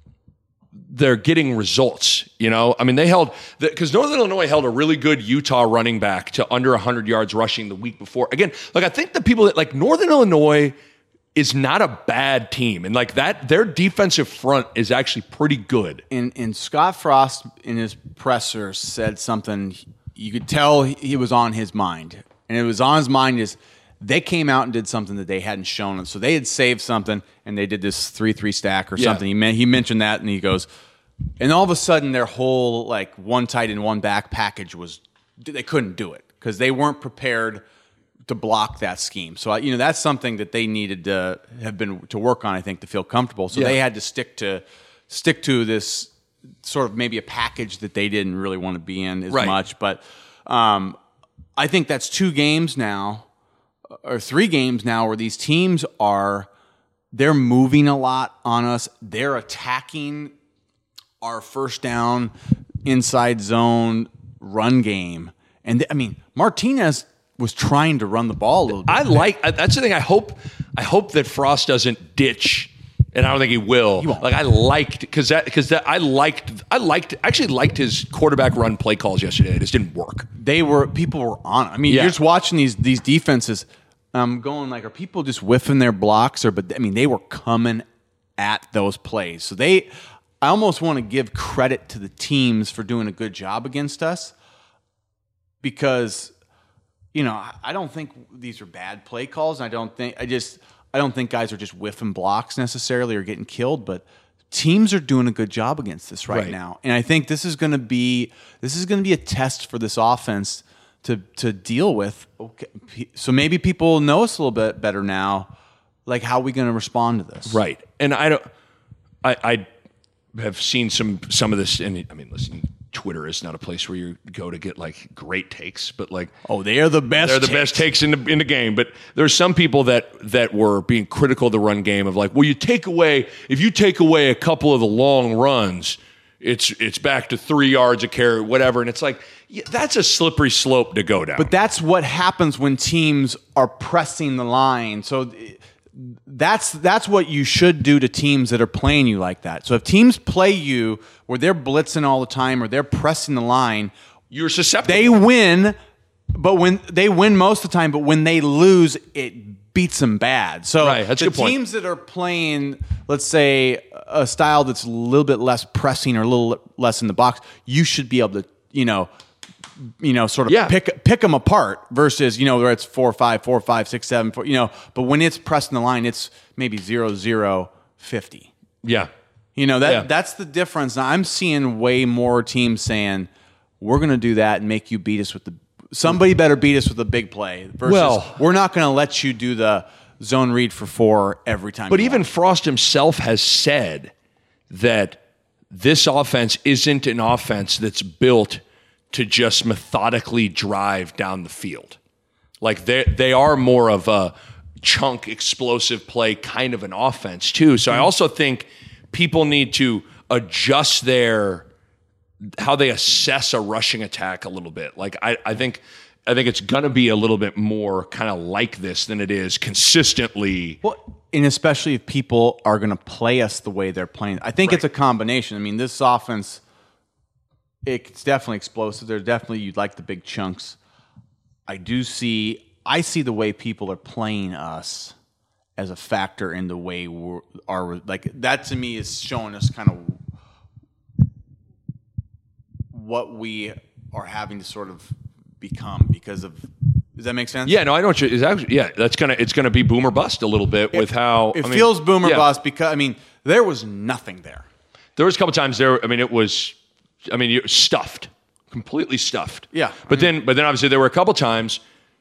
they're getting results. You know, I mean, they held, because Northern Illinois held a really good Utah running back to under one hundred yards rushing the week before. Again, like I think the people that like Northern Illinois is not a bad team, and like that, their defensive front is actually pretty good. And, and Scott Frost in his presser said something you could tell he was on his mind, and it was on his mind is they came out and did something that they hadn't shown them. So they had saved something, and they did this three three stack or Yeah. something. He men- he mentioned that, and he goes, and all of a sudden their whole like one tight and one back package was they couldn't do it because they weren't prepared to block that scheme. So you know that's something that they needed to have been to work on, I think, to feel comfortable. So Yeah. they had to stick to stick to this sort of maybe a package that they didn't really want to be in as Right. much. But um, I think that's two games now or three games now where these teams are they're moving a lot on us. They're attacking our first down inside zone run game. And th- I mean, Martinez was trying to run the ball a little bit. I like that's the thing. I hope I hope that Frost doesn't ditch, and I don't think he will. won't. Like I liked because that because that I liked I liked actually liked his quarterback run play calls yesterday. It just didn't work. They were people were on it. I mean, Yeah. you're just watching these these defenses. Um, going like, are people just whiffing their blocks? Or but I mean, they were coming at those plays. So they, I almost want to give credit to the teams for doing a good job against us because. You know, I don't think these are bad play calls. I don't think I just I don't think guys are just whiffing blocks necessarily or getting killed, but teams are doing a good job against this right, Right. now. And I think this is going to be this is going to be a test for this offense to to deal with. Okay, so maybe people know us a little bit better now. Like, how are we going to respond to this? Right, and I don't. I, I have seen some some of this, and I mean, listen. Twitter is not a place where you go to get like great takes, but like Oh, they are the best. they're the takes. best takes in the in the game. But there's some people that that were being critical of the run game of like, well, you take away if you take away a couple of the long runs, it's it's back to three yards a carry, whatever. And it's like, yeah, that's a slippery slope to go down. But that's what happens when teams are pressing the line. So that's that's what you should do to teams that are playing you like that. So if teams play you where they're blitzing all the time or they're pressing the line, you're susceptible. They win, but when they win most of the time, but when they lose, it beats them bad. So right, that's the a good point. Teams that are playing, let's say, a style that's a little bit less pressing or a little less in the box, you should be able to, you know, you know, sort of yeah. pick pick them apart versus, you know, where it's four, five, four, five, six, seven, four, you know, but when it's pressing the line, it's maybe zero, zero, fifty. Yeah. You know, that yeah. that's the difference. Now, I'm seeing way more teams saying, we're going to do that and make you beat us with the, somebody better beat us with a big play versus well, we're not going to let you do the zone read for four every time. But even want. Frost himself has said that this offense isn't an offense that's built to just methodically drive down the field. Like they they are more of a chunk explosive play kind of an offense too. So I also think people need to adjust their how they assess a rushing attack a little bit. Like I, I think I think it's gonna be a little bit more kind of like this than it is consistently. Well, and especially if people are gonna play us the way they're playing. I think right. it's a combination. I mean, this offense, it's definitely explosive. There's definitely, you'd like the big chunks. I do see, I see the way people are playing us as a factor in the way we're, our, like, that to me is showing us kind of what we are having to sort of become because of, does that make sense? Yeah, no, I know what you, it's actually, yeah, that's gonna, it's gonna be boom or bust a little bit it, with how. It I mean, feels boom or yeah. bust because, I mean, there was nothing there. There was a couple times there, I mean, it was, I mean, you're stuffed, completely stuffed. Yeah. But I mean, then, but then obviously there were a couple times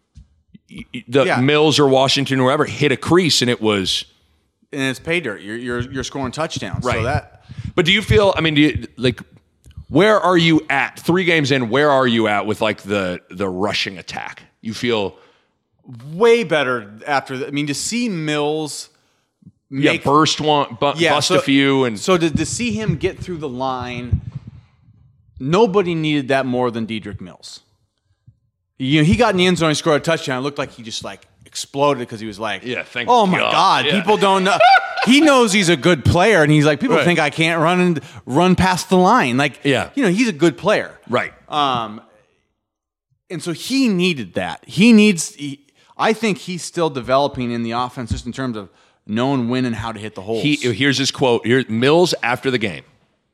the yeah. Mills or Washington or whoever hit a crease and it was, and it's pay dirt. You're you're you're scoring touchdowns. Right. So that. But do you feel? I mean, do you like? Where are you at? Three games in, where are you at with like the the rushing attack? You feel way better after. The, I mean, to see Mills. Make, yeah, burst one, bu- yeah, bust so, a few, and so to, to see him get through the line. Nobody needed that more than Dedrick Mills. You know, he got in the end zone, he scored a touchdown. It looked like he just like exploded because he was like, yeah, thank oh my God, God, yeah. people don't know. He knows he's a good player, and he's like, people Right. think I can't run and run past the line. Like, yeah. you know, he's a good player. Right. Um, and so he needed that. He needs, he, I think he's still developing in the offense just in terms of knowing when and how to hit the holes. He, here's his quote. Here, Mills after the game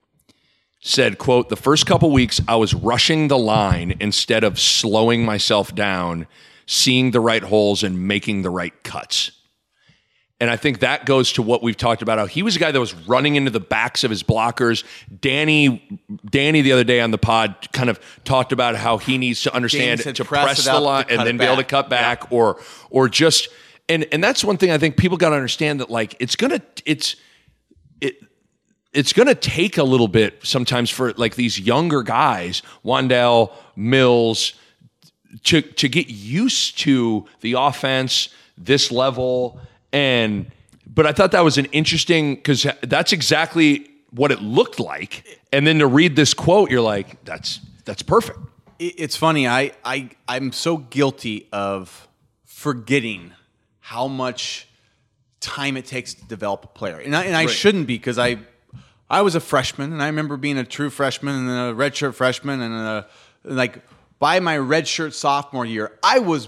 said, quote, the first couple weeks I was rushing the line instead of slowing myself down, seeing the right holes and making the right cuts. And I think that goes to what we've talked about, how he was a guy that was running into the backs of his blockers. Danny Danny the other day on the pod kind of talked about how he needs to understand to press press it the up line to and cut then it be able to back. cut back Yeah. or or just and and that's one thing I think people got to understand, that like it's gonna it's it it's gonna take a little bit sometimes for like these younger guys, Wan'Dale, Mills, to to get used to the offense, this level. And but I thought that was an interesting, because that's exactly what it looked like. And then to read this quote, you're like, that's that's perfect. It's funny. I I I'm so guilty of forgetting how much time it takes to develop a player, and I, and I Right. shouldn't be, because I I was a freshman, and I remember being a true freshman and then a redshirt freshman, and a, like by my redshirt sophomore year, I was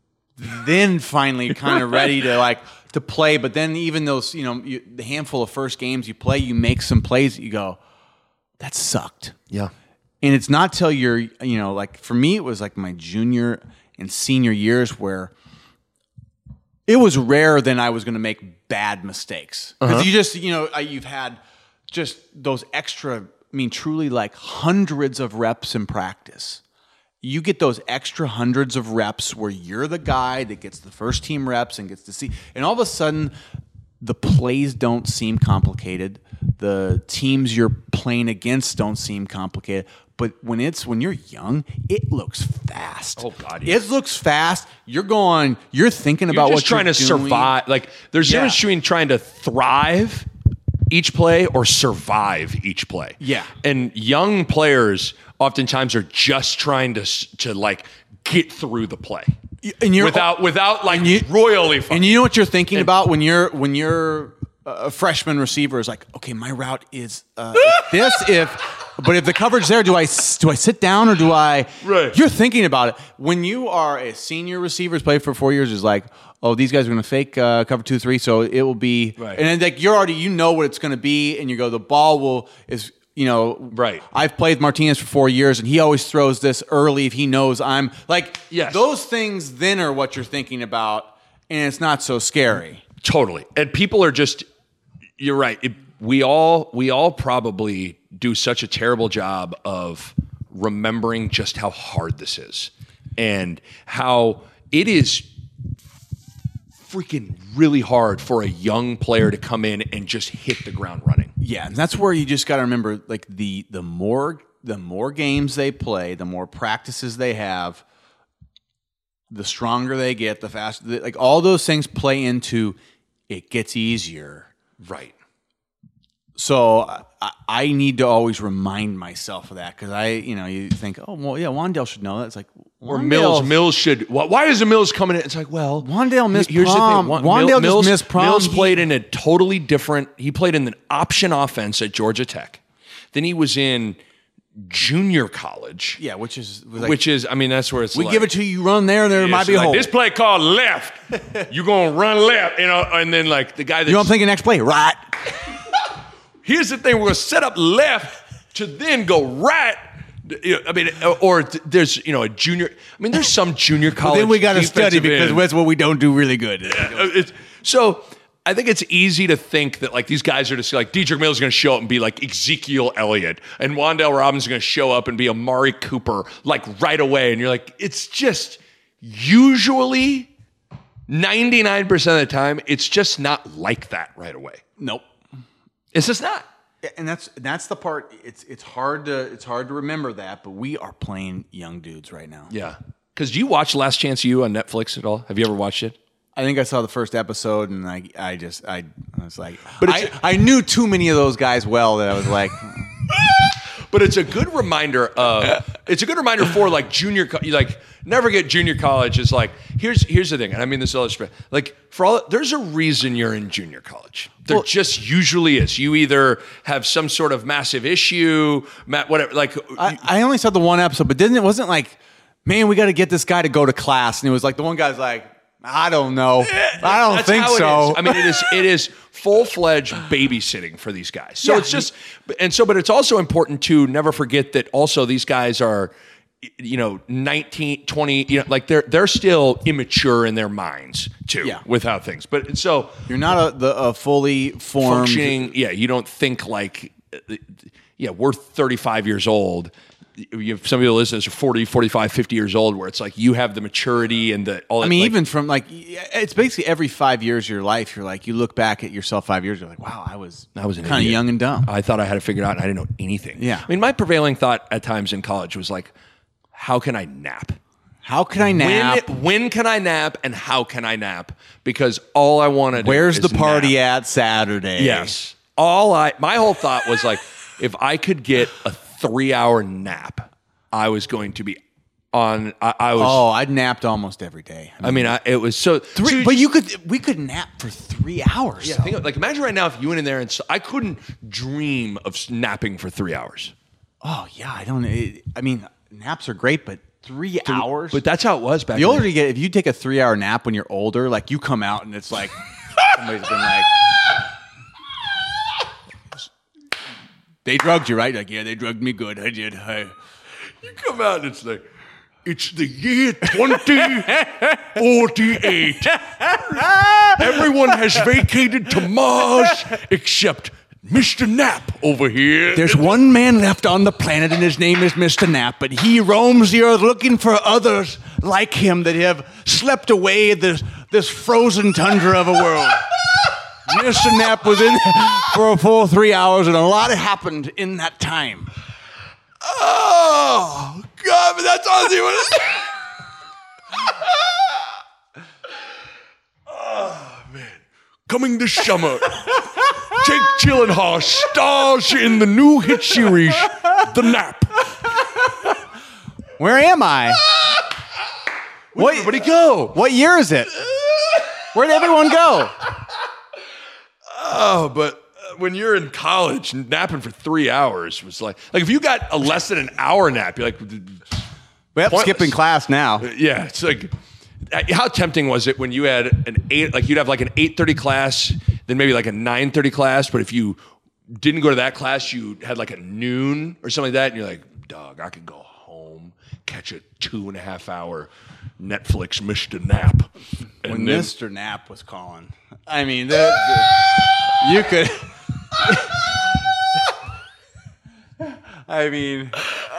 then finally kind of ready to like to play. But then even those, you know, you, the handful of first games you play, you make some plays that you go, that sucked. Yeah. And it's not till you're, you know, like for me, it was like my junior and senior years where it was rare then I was going to make bad mistakes. Because Uh-huh. you just, you know, I- you've had just those extra, I mean, truly like hundreds of reps in practice. You get those extra hundreds of reps where you're the guy that gets the first team reps and gets to see, and all of a sudden the plays don't seem complicated. The teams you're playing against don't seem complicated. But when it's when you're young, it looks fast. Oh, God, yeah. It looks fast. You're going, you're thinking You're about just what trying you're to doing. survive. Like there's a Yeah. difference between trying to thrive each play or survive each play. Yeah. And young players oftentimes are just trying to s- to like get through the play. And you're without without like you, royally fucking. And you know what you're thinking about when you're when you're a freshman receiver is like, okay, my route is uh, this. If but if the coverage there, do I do I sit down or do I? Right. You're thinking about it when you are a senior receiver, who's played for four years. Is like, oh, these guys are going to fake uh, cover two three, so it will be. Right. And then like you're already you know what it's going to be, and you go the ball will is. You know, right. I've played Martinez for four years, and he always throws this early if he knows I'm like. Yes. Those things then are what you're thinking about, and it's not so scary. Totally. And people are just. You're right. It, we all we all probably do such a terrible job of remembering just how hard this is, and how it is freaking really hard for a young player to come in and just hit the ground running. Yeah, and that's where you just got to remember, like the the more the more games they play, the more practices they have, the stronger they get, the faster. Like all those things play into it gets easier. Right. So I, I need to always remind myself of that because I, you know, you think, oh well, yeah, Wandale should know that. It's like or Mills. Mills should. Why, why is the Mills coming in? It's like, well, Wandale missed here's prom. The thing. Wandale Mills, just missed prom. Mills He- played in a totally different. He played in an option offense at Georgia Tech. Then he was in junior college. Yeah, which is like, which is, I mean, that's where it's. we like, give it to you, you run there, there it's might be a like, hole. this play called left. You gonna run left, you know, and then like the guy that You know what I'm thinking next play? Right. here's the thing: we're gonna set up left to then go right. You know, I mean, or there's you know a junior. I mean, there's some junior college. Then we got to study defensive because end. that's what we don't do really good. It's- so I think it's easy to think that like these guys are just like Dedrick Mills is going to show up and be like Ezekiel Elliott, and Wandale Robinson is going to show up and be Amari Cooper like right away, and you're like, it's just usually ninety-nine percent of the time, it's just not like that right away. Nope. It's just not. And that's that's the part. It's it's hard to it's hard to remember that, but we are playing young dudes right now. Yeah. Because do you watch Last Chance U on Netflix at all? Have you ever watched it? I think I saw the first episode, and I I just I, I was like, But but it's- I, I knew too many of those guys well that I was like, But it's a good reminder of it's a good reminder for like junior co- you like never get junior college is like here's here's the thing, and I mean this all respect, like for all there's a reason you're in junior college. There Well- just usually is. You either have some sort of massive issue, ma- whatever. Like I, I only saw the one episode, but didn't it wasn't like, man, we got to get this guy to go to class, and it was like the one guy's like, I don't know, I don't that's think how it so. is. I mean, it is it is full fledged babysitting for these guys. So Yeah. it's just and so, but it's also important to never forget that also these guys are, you know, nineteen, twenty, you know, like they're they're still immature in their minds too, Yeah. with how things. But so You're not a, the, a fully formed. functioning, yeah, you don't think like, uh, yeah, we're thirty-five years old. You have some people listen to this are forty, forty-five, fifty years old, where it's like you have the maturity and the all. I that, mean, like, even from like, it's basically every five years of your life, you're like, you look back at yourself five years, you're like, wow, I was, I was an kind of idiot. young and dumb. I thought I had it figured out, and I didn't know anything. Yeah. I mean, my prevailing thought at times in college was like, how can I nap? How can I nap? When, when can I nap, and how can I nap? Because all I want to do Where's is the party nap. at Saturday? Yes. All I, my whole thought was like, if I could get a three-hour nap, I was going to be on. I, I was. Oh, I napped almost every day. I mean, I, it was so. Three, so but just- you could, we could nap for three hours. Yeah, though. think of, like imagine right now if you went in there and so, I couldn't dream of napping for three hours. Oh yeah, I don't. It, I mean, naps are great, but three hours. But that's how it was back. the then. older you get, if you take a three-hour nap when you're older, like you come out and it's like somebody's been like, they drugged you, right? Like, yeah, they drugged me good. I did. I, You come out and it's like, it's the year twenty forty-eight. Everyone has vacated to Mars except Mister Knapp over here. There's one man left on the planet, and his name is Mister Knapp, but he roams the earth looking for others like him that have slept away this, this frozen tundra of a world. Mister Knapp was in for a full three hours, and a lot happened in that time. Oh, God, but that's honestly what it is. Oh, man. Coming this summer. Jake Gyllenhaal stars in the new hit series, The Nap. Where am I? What, where'd he go? What year is it? Where'd everyone go? Oh, but when you're in college, napping for three hours was like, like if you got a less than an hour nap, you're like, Well, pointless. skipping class now. Yeah, it's like, how tempting was it when you had an eight, like you'd have like an eight thirty class, then maybe like a nine thirty class, but if you didn't go to that class, you had like a noon or something like that, and you're like, dog, I could go home, catch a two and a half hour Netflix Mister Nap. And When then, Mister Nap was calling, I mean, the, the, you could. I mean,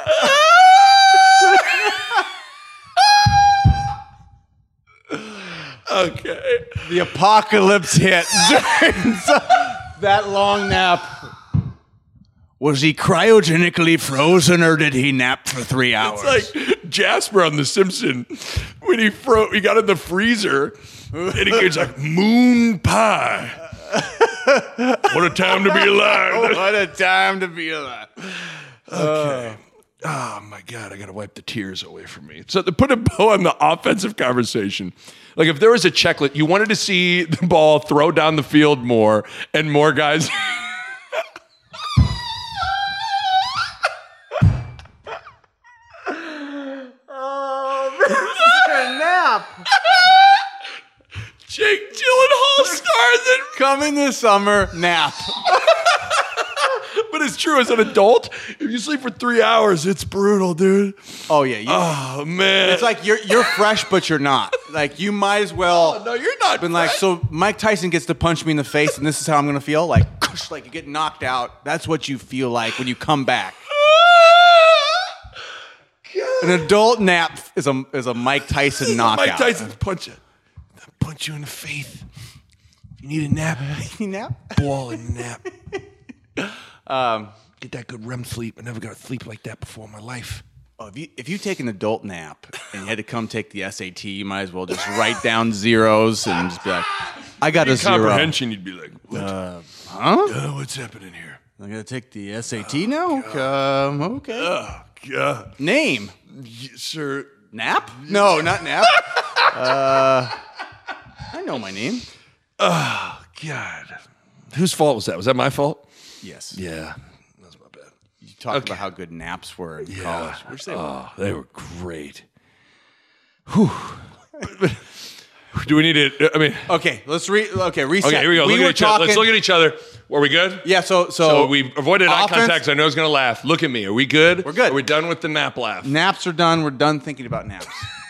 okay. the apocalypse hit during that long nap. Was he cryogenically frozen, or did he nap for three hours? It's like Jasper on The Simpsons when he fro- he got in the freezer and he gets like moon pie. What a time to be alive. What a time to be alive. Okay. Oh my God, I gotta wipe the tears away from me. So to put a bow on the offensive conversation, like if there was a checklist, you wanted to see the ball throw down the field more and more guys. Nap. Jake Gyllenhaal stars in. Coming this summer, nap. But it's true as an adult, if you sleep for three hours, it's brutal, dude. Oh yeah, you, Oh man. it's like you're you're fresh, but you're not. Like you might as well. Oh, no, you're not. Been like, fresh. so Mike Tyson gets to punch me in the face, and this is how I'm gonna feel. Like, like you get knocked out. That's what you feel like when you come back. An adult nap is a is a Mike Tyson knockout. Mike Tyson's punch you. Punch you in the face. You need a nap. nap. Ball and nap. Um, get that good R E M sleep. I never got to sleep like that before in my life. Oh, if you if you take an adult nap and you had to come take the S A T, you might as well just write down zeros and just be like, I got a zero. Comprehension, you'd be like, what? Uh, huh? Uh, what's happening here? I gotta take the S A T now. Um, okay. Oh, God. Name. Y- sir. Nap? No, not nap. uh, I know my name. Oh, God. Whose fault was that? Was that my fault? Yes. Yeah. That was my bad. You talked Okay. about how good naps were in Yeah. college. Which they were. Oh, they were great. Whew. Do we need to, I mean, Okay, let's re. Okay, reset. okay, here we go. Look were at each other. Let's talking- look at each other. Are we good? Yeah. So so, So we avoided eye offense- contact 'cause I know he's going to laugh. Look at me. Are we good? We're good. Are we done with the nap laugh? Naps are done. We're done thinking about naps.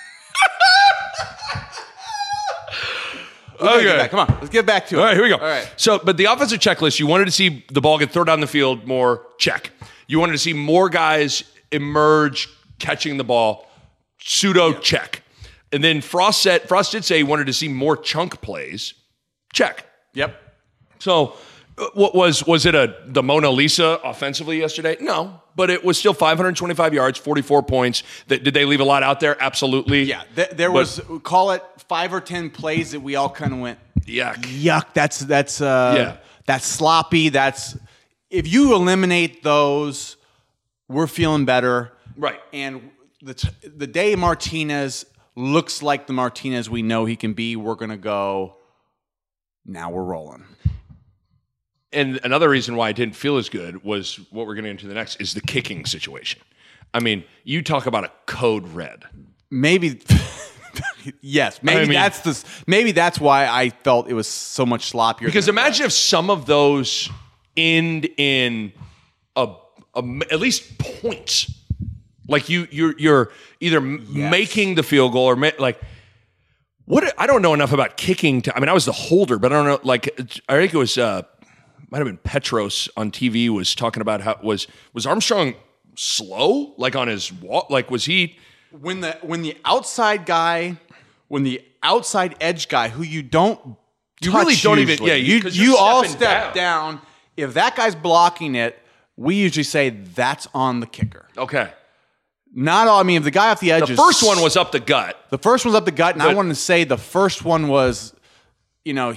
We gotta get Okay. back. Come on, let's get back to it. All right, here we go. All right. So, but the offensive checklist, you wanted to see the ball get thrown down the field more, check. You wanted to see more guys emerge catching the ball, pseudo check. And then Frost said, Frost did say he wanted to see more chunk plays, check. Yep. So, uh, what was was it a the Mona Lisa offensively yesterday? No, but it was still five hundred twenty-five yards, forty-four points. That did they leave a lot out there? Absolutely. Yeah. Th- there But- was call it five or ten plays that we all kind of went Yuck. yuck. That's that's uh, Yeah. That's sloppy. That's if you eliminate those, we're feeling better. Right. And the t- the day Martinez looks like the Martinez we know he can be, we're gonna go. Now we're rolling. And another reason why I didn't feel as good was what we're going to get into the next is the kicking situation. I mean, you talk about a code red. Maybe. Yes, maybe I mean- that's the. Maybe that's why I felt it was so much sloppier. Because than it imagine was. if some of those end in a, a at least points. Like you, you're you're either m Yes. making the field goal or ma- like what I don't know enough about kicking. To, I mean, I was the holder, but I don't know. Like I think it was uh, might have been Petros on T V was talking about how was was Armstrong slow like on his walk. Like was he? when the when the outside guy, when the outside edge guy who you don't, You touch really don't even- usually, yeah, you- you 'cause you you're all stepping step down. If that guy's blocking it, we usually say that's on the kicker. Okay. Not all. I mean, if the guy off the edge The is first one was up the gut. the first one's up the gut, and I But- wanted to say the first one was, you know, he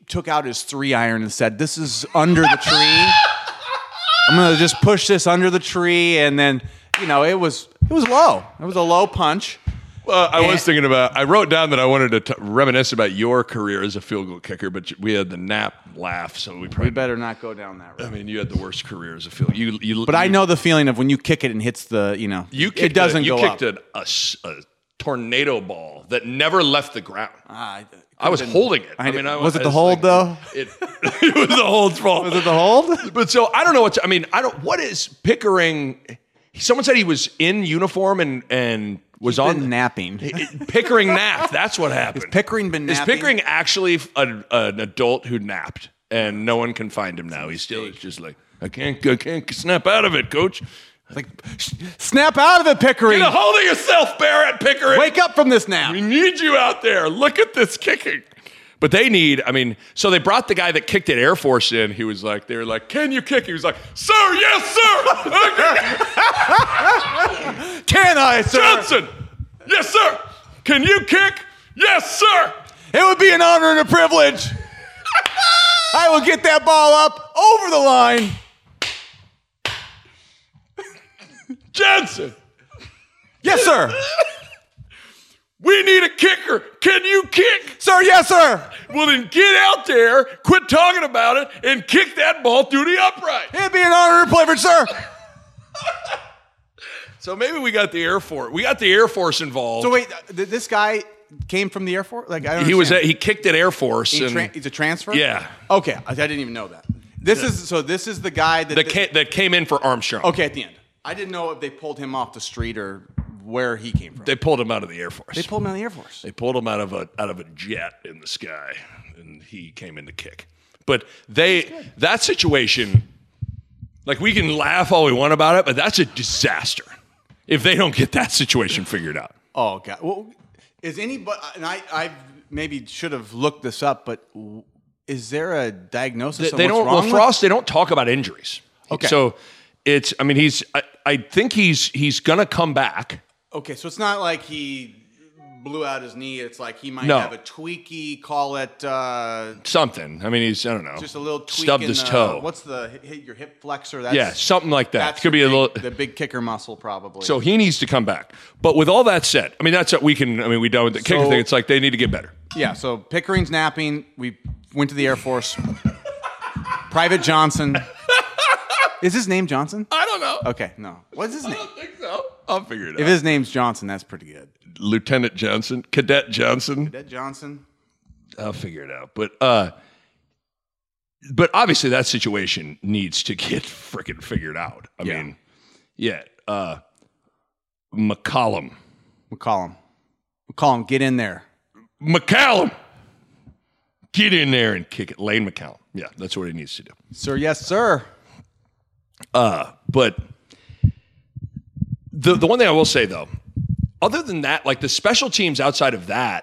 took out his three iron and said, "This is under the tree. I'm gonna just push this under the tree," and then you know it was it was low. It was a low punch. Well, I was thinking about. I wrote down that I wanted to t- reminisce about your career as a field goal kicker, but we had the Knapp laugh, so we probably We better not go down that road. I mean, you had the worst career as a field. You, you, But you, I know the feeling of when you kick it and hits the, you know, you it doesn't a, you go kicked up. A, a s- a tornado ball that never left the ground. Ah, I was been- holding it. I I mean, I, was it I the hold like, though? It, it was the hold's fault. Was it the hold? But so I don't know what. To, I mean, I don't. What is Pickering? Someone said he was in uniform and and was He's on been napping. Pickering napped. That's what happened. Has Pickering been Is napping? Pickering actually a, an adult who napped and no one can find him now? He's still is just like I can't I can't snap out of it, coach. Like, snap out of it, Pickering. Get a hold of yourself, Barrett Pickering. Wake up from this nap. We need you out there. Look at this kicking. But they need, I mean, so they brought the guy that kicked at Air Force in. He was like, they were like, can you kick? He was like, sir, yes, sir. Can I, sir? Johnson, yes, sir. Can you kick? Yes, sir. It would be an honor and a privilege. I will get that ball up over the line. Johnson, Yes, sir. we need a kicker. Can you kick? Sir, yes, sir. Well, then get out there, quit talking about it, and kick that ball through the upright. It'd be an honor and a privilege, sir. So maybe we got the Air Force. We got the Air Force involved. So wait, th- this guy came from the Air Force? Like I don't he was understand. at, he kicked at Air Force. He and tra- he's a transfer? Yeah. Okay, I, I didn't even know that. This is so. This is the guy that. that came, that came in for Armstrong. okay, at the end, I didn't know if they pulled him off the street or where he came from. They pulled him out of the Air Force. They pulled him out of the Air Force. They pulled him out of a out of a jet in the sky, and he came in to kick. But they that situation, like we can laugh all we want about it, but that's a disaster if they don't get that situation figured out. Oh God! Well, is anybody? And I, I maybe should have looked this up, but w- is there a diagnosis? They, of they what's don't. wrong Well, with- Frost. They don't talk about injuries. Okay. So it's. I mean, he's. I, I think he's. He's gonna come back. Okay, so it's not like he blew out his knee. It's like he might No. have a tweaky. Call it uh, Something. I mean, he's. I don't know. just a little tweak. stubbed in his the, toe. What's the hit your hip flexor? That's, Yeah, something like that. That's Could be the a big- little. the big kicker muscle probably. So he needs to come back. But with all that said, I mean, that's what we can. I mean, we don't. The kicker So- thing. It's like they need to get better. yeah, so Pickering's napping. We went to the Air Force. Private Johnson. Is his name Johnson? I don't know. Okay, no. What's his I name? don't think so. I'll figure it If out. his name's Johnson, that's pretty good. Lieutenant Johnson, Cadet Johnson. That Johnson. I'll figure it out. But uh, but obviously that situation needs to get freaking figured out. I Yeah. mean, yeah. Uh, McCollum, McCollum. McCollum, get in there. McCallum, get in there and kick it. Lane McCallum. Yeah, that's what he needs to do. Sir, yes, sir. Uh, but the the one thing I will say though, other than that, like the special teams outside of that,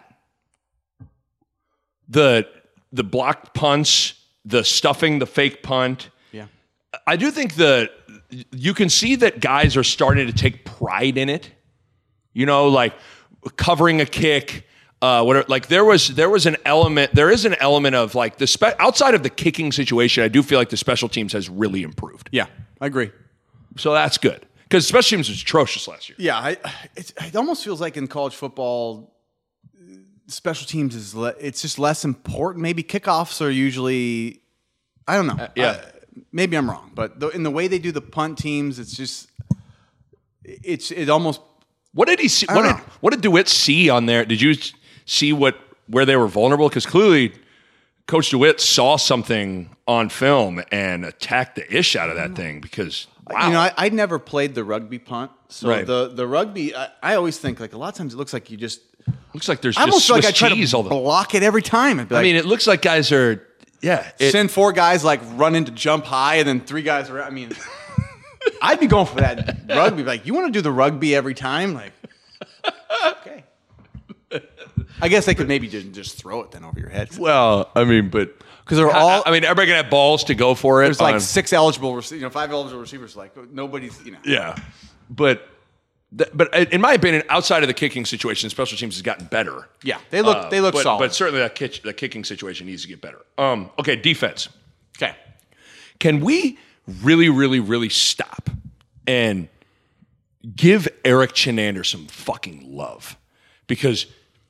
the the blocked punts, the stuffing, the fake punt, Yeah. I do think that you can see that guys are starting to take pride in it. You know, like covering a kick. Uh, whatever. Like there was there was an element. There is an element of like the spe- outside of the kicking situation. I do feel like the special teams has really improved. Yeah, I agree. So that's good because special teams was atrocious last year. Yeah, I, it's, it almost feels like in college football, special teams is le- it's just less important. Maybe kickoffs are usually, I don't know. Uh, yeah. Uh, maybe I'm wrong, but the, in the way they do the punt teams, it's just, it's it almost. What did he see? I What don't did know. what did DeWitt see on there? Did you see what where they were vulnerable? Because clearly, Coach DeWitt saw something on film and attacked the ish out of that thing. Because wow, You know, I, I never played the rugby punt, so Right. the the rugby. I, I always think like a lot of times it looks like you just. looks like there's I just almost feel like Swiss I try cheese to all the. block it every time. I'd be I like, mean, it looks like guys are yeah. It, send four guys like run into jump high, and then three guys around. I mean, I'd be going for that rugby. Like, you want to do the rugby every time? Like, okay. I guess they could maybe just, just throw it then over your head. well, I mean, but 'Cause they're I- all- I mean, everybody gonna have balls to go for it. There's like on- six eligible, rece- you know, five eligible receivers. Like nobody's, you know. yeah, but th- but in my opinion, outside of the kicking situation, special teams has gotten better. Yeah, they look Uh, they look but, solid. But certainly that, kick, that kicking situation needs to get better. Um, okay, defense. Okay. Can we really, really, really stop and give Eric Chinander some fucking love? Because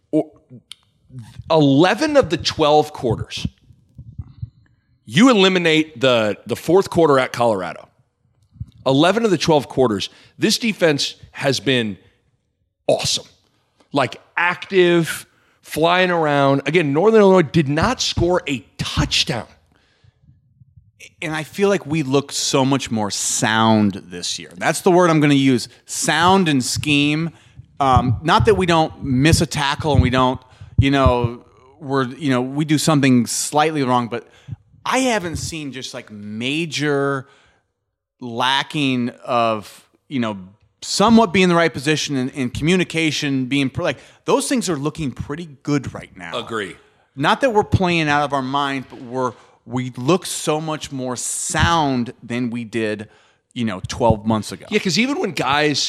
eleven of the twelve quarters, you eliminate the, the fourth quarter at Colorado. eleven of the twelve quarters, this defense has been awesome. Like active, flying around. Again, Northern Illinois did not score a touchdown. And I feel like we look so much more sound this year. That's the word I'm going to use. Sound and scheme. Um, not that we don't miss a tackle and we don't, you know, we're, you know, we do something slightly wrong, but I haven't seen just like major lacking of, you know, somewhat being in the right position and, and communication being like those things are looking pretty good right now. Agree. Not that we're playing out of our minds, but we're we look so much more sound than we did, you know, twelve months ago. Yeah, because even when guys,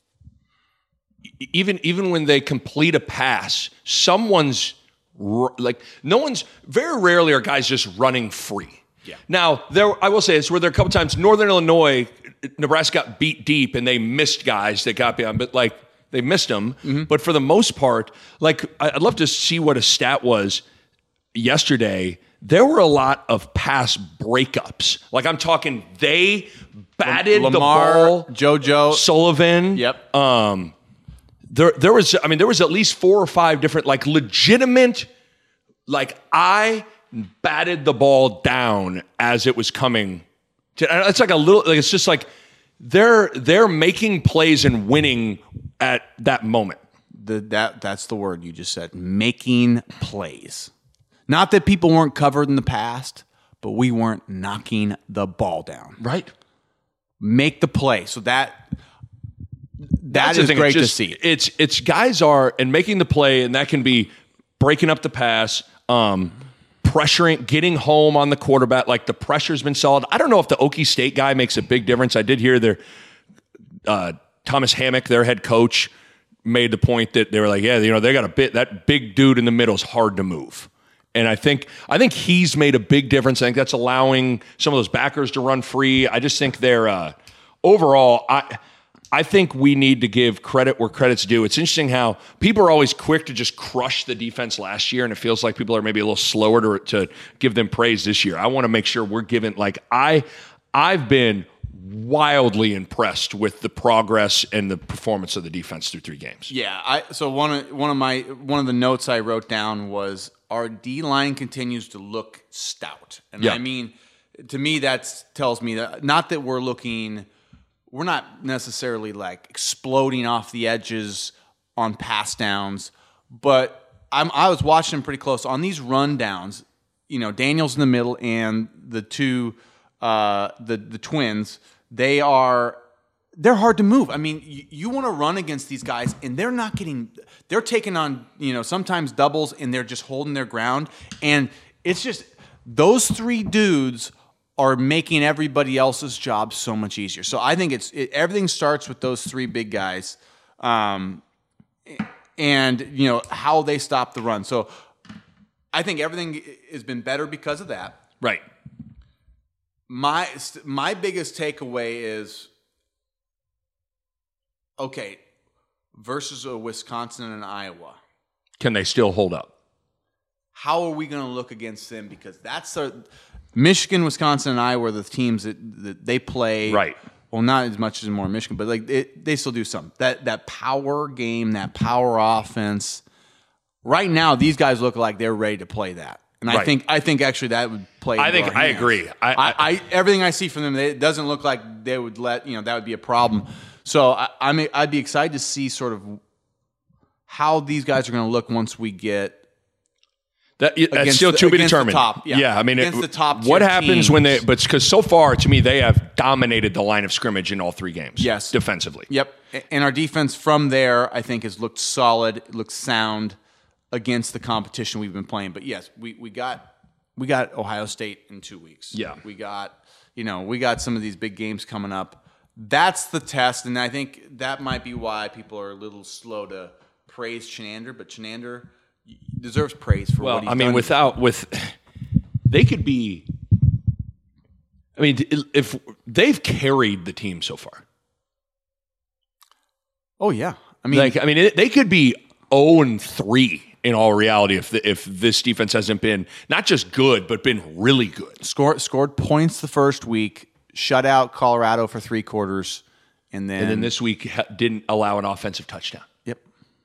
even even when they complete a pass, someone's r- like no one's. Very rarely are guys just running free. Yeah. Now there, I will say this: where there are a couple times Northern Illinois, Nebraska got beat deep and they missed guys that got beyond, but like they missed them. Mm-hmm. But for the most part, like I'd love to see what a stat was yesterday. There were a lot of pass breakups. Like I'm talking, they batted Lamar, the ball. JoJo, Sullivan. Yep. Um, there, there was. I mean, there was at least four or five different, like legitimate. Like I batted the ball down as it was coming. To, it's like a little. Like it's just like they're they're making plays and winning at that moment. The, that that's the word you just said. Making plays. Not that people weren't covered in the past, but we weren't knocking the ball down. Right. Make the play. So that that That's is great just, to see. It's it's guys are and making the play, and that can be breaking up the pass, um, pressuring, getting home on the quarterback. Like the pressure's been solid. I don't know if the Okie State guy makes a big difference. I did hear their uh, Thomas Hammock, their head coach, made the point that they were like, yeah, you know, they got a bit that big dude in the middle is hard to move. And I think I think he's made a big difference. I think that's allowing some of those backers to run free. I just think they're uh, overall. I I think we need to give credit where credit's due. It's interesting how people are always quick to just crush the defense last year, and it feels like people are maybe a little slower to to give them praise this year. I want to make sure we're giving like I I've been wildly impressed with the progress and the performance of the defense through three games. Yeah, I so one of one of my one of the notes I wrote down was our D line continues to look stout. And yeah. I mean, to me that tells me that not that we're looking we're not necessarily like exploding off the edges on pass downs, but I'm I was watching them pretty close on these run downs. You know, Daniel's in the middle and the two uh, the the twins, they are they're hard to move. I mean, you, you want to run against these guys, and they're not getting. They're taking on, you know, sometimes doubles, and they're just holding their ground. And it's just those three dudes are making everybody else's job so much easier. So I think it's it, everything starts with those three big guys, um, and you know how they stop the run. So I think everything has been better because of that. Right. My my biggest takeaway is. Okay, versus a Wisconsin and Iowa. Can they still hold up? How are we going to look against them? Because that's a Michigan, Wisconsin, and Iowa are the teams that, that they play. Right. Well, not as much as more Michigan, but like it, they still do some that that power game, that power offense. Right now, these guys look like they're ready to play that, and right. I think I think actually that would play. I think I hands. agree. I, I, I, I everything I see from them, it doesn't look like they would let you know that would be a problem. So I, I mean, I'd be excited to see sort of how these guys are going to look once we get that. That's still the, to be against determined. The top, yeah. yeah, I mean, against it, the top. What happens teams. when they? But because so far, to me, they have dominated the line of scrimmage in all three games. Yes, defensively. Yep, and our defense from there, I think, has looked solid, looked sound against the competition we've been playing. But yes, we we got we got Ohio State in two weeks. Yeah, we got you know we got some of these big games coming up. that's the test, and I think that might be why people are a little slow to praise Chinander, but Chinander deserves praise for well, what he's I mean, done. without with they could be. I mean, if they've carried the team so far. Oh yeah, I mean, like I mean, it, they could be zero and three in all reality if the, if this defense hasn't been not just good but been really good. Scored scored points the first week, shut out Colorado for three quarters, and then And then this week ha- didn't allow an offensive touchdown. Yep.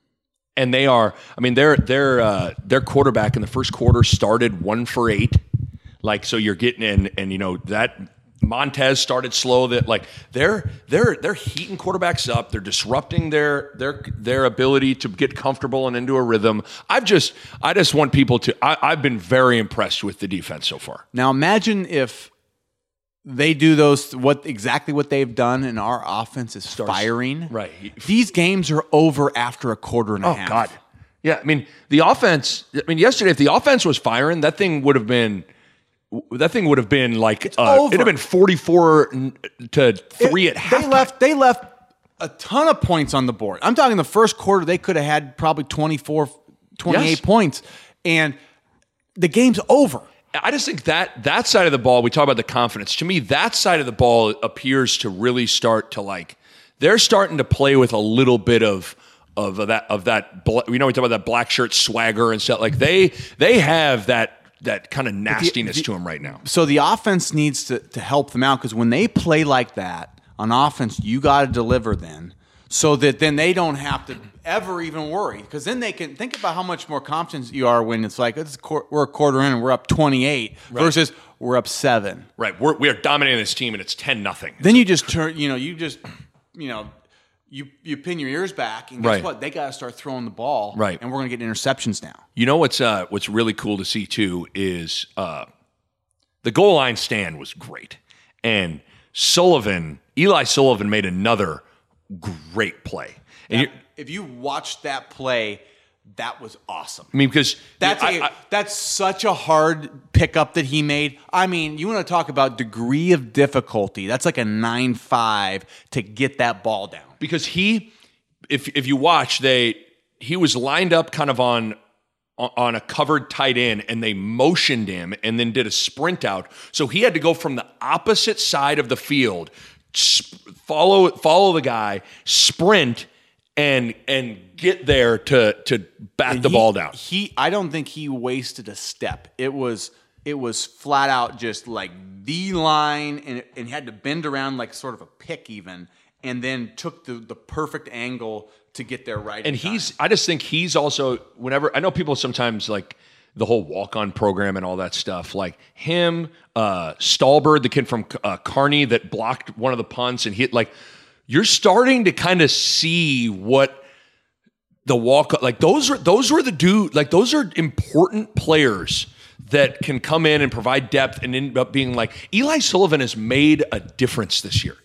And they are, I mean, their their uh, their quarterback in the first quarter started one for eight. Like, so you're getting in, and you know that Montez started slow. That like they're they're they're heating quarterbacks up. They're disrupting their their their ability to get comfortable and into a rhythm. I've just I just want people to. I, I've been very impressed with the defense so far. Now imagine if they do those what exactly what they've done, and our offense is Starts- firing. right. These games are over after a quarter and a Oh half. God, yeah. I mean the offense. I mean yesterday, if the offense was firing, that thing would have been. That thing would have been like uh, over. it'd have been forty-four to three It- at half. They left. They left a ton of points on the board. I'm talking the first quarter. They could have had probably twenty-four, twenty-eight Yes. points, and the game's over. I just think that that side of the ball, we talk about the confidence. To me, that side of the ball appears to really start to like they're starting to play with a little bit of of that of that. You know, we talk about that black shirt swagger and stuff. Like they they have that. that kind of nastiness the- to him right now. So the offense needs to, to help them out because when they play like that on offense, you got to deliver then so that then they don't have to ever even worry because then they can think about how much more confident you are when it's like it's a quar- we're a quarter in and we're up twenty-eight Right. versus we're up seven. Right. We're, we are dominating this team and it's ten nothing. Then you just turn, you know, you just, you know, you you pin your ears back and guess Right. what? They got to start throwing the ball. Right. And we're going to get interceptions now. You know what's uh, what's really cool to see too is uh, the goal line stand was great. And Sullivan, Eli Sullivan made another great play. And you If you watched that play, that was awesome. I mean, because That's I- a, I- that's such a hard pickup that he made. I mean, you want to talk about degree of difficulty. That's like a nine five to get that ball down. because he, if if you watch, they he was lined up kind of on on a covered tight end, and they motioned him, and then did a sprint out. So he had to go from the opposite side of the field, sp- follow follow the guy, sprint, and and get there to to bat the He- ball down. He, I don't think he wasted a step. It was it was flat out just like the line, and and he had to bend around like sort of a pick even, and then took the the perfect angle to get there right. And in time. he's, I just think he's also, whenever, I know people sometimes like the whole walk-on program and all that stuff, like him, uh, Stallbird, the kid from uh, Kearney that blocked one of the punts and hit, like, you're starting to kind of see what the walk, like those are, those were the dude, like those are important players that can come in and provide depth and end up being like, Eli Sullivan has made a difference this year.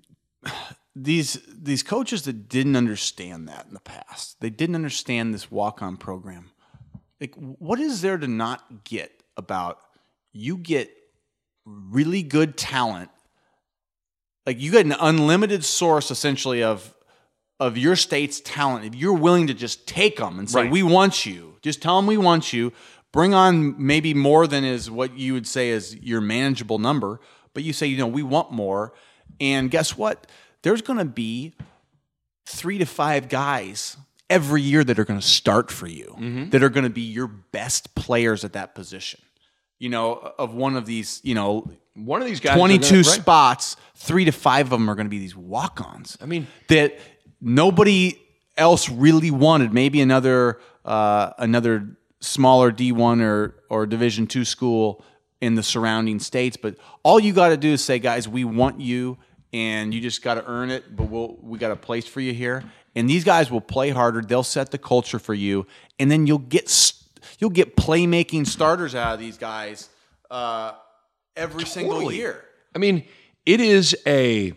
these these coaches that didn't understand that in the past, they didn't understand this walk-on program. Like, what is there to not get about you get really good talent? Like, you get an unlimited source essentially of of your state's talent. If you're willing to just take them and say, Right. "We want you," just tell them we want you. Bring on maybe more than is what you would say is your manageable number, but you say, you know, we want more. And guess what? There's going to be three to five guys every year that are going to start for you, Mm-hmm. that are going to be your best players at that position. You know, of one of these, you know, One of these guys, are twenty-two gonna- right. spots, three to five of them are going to be these walk-ons. I mean, that nobody else really wanted. Maybe another uh, another smaller D one or or Division two school in the surrounding states, but all you got to do is say, guys, we want you, and you just got to earn it. But we'll we got a place for you here, and these guys will play harder. They'll set the culture for you, and then you'll get st- you'll get playmaking starters out of these guys uh, every single Totally. year. I mean, it is a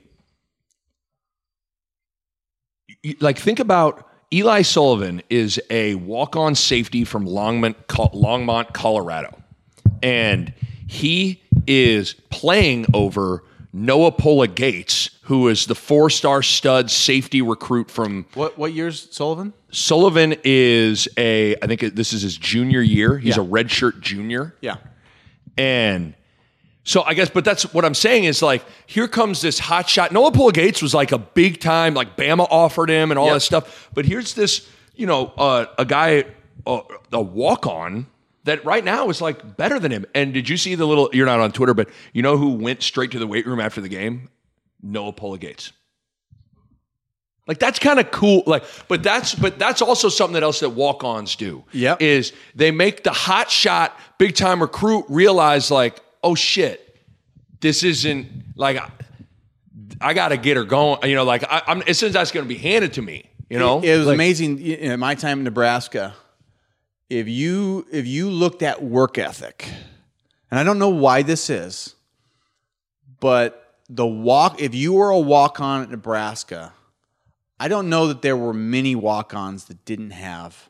like think about Eli Sullivan is a walk-on safety from Longmont, Col- Longmont, Colorado, and he is playing over Noah Pola Gates, who is the four-star stud safety recruit from What what year's Sullivan? Sullivan is a, I think this is his junior year. He's Yeah. a redshirt junior. Yeah. And so I guess, but that's what I'm saying is like, here comes this hot shot. Noah Pola Gates was like a big time, like Bama offered him and all Yep. that stuff. But here's this, you know, uh, a guy, uh, a walk-on that right now is like better than him. And did you see the little, you're not on Twitter, but you know who went straight to the weight room after the game? Noah Pola Gates. Like that's kind of cool. Like, but that's but that's also something else that walk-ons do. Yep. Is they make the hot shot, big time recruit realize like, oh shit, this isn't like I, I got to get her going. You know, like I, I'm as soon as that's going to be handed to me. You know, It, it was Like, amazing. In my time in Nebraska, if you if you looked at work ethic, and I don't know why this is, but the walk if you were a walk-on at Nebraska, I don't know that there were many walk-ons that didn't have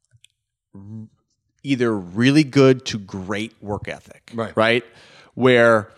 either really good to great work ethic. Right. Right? Where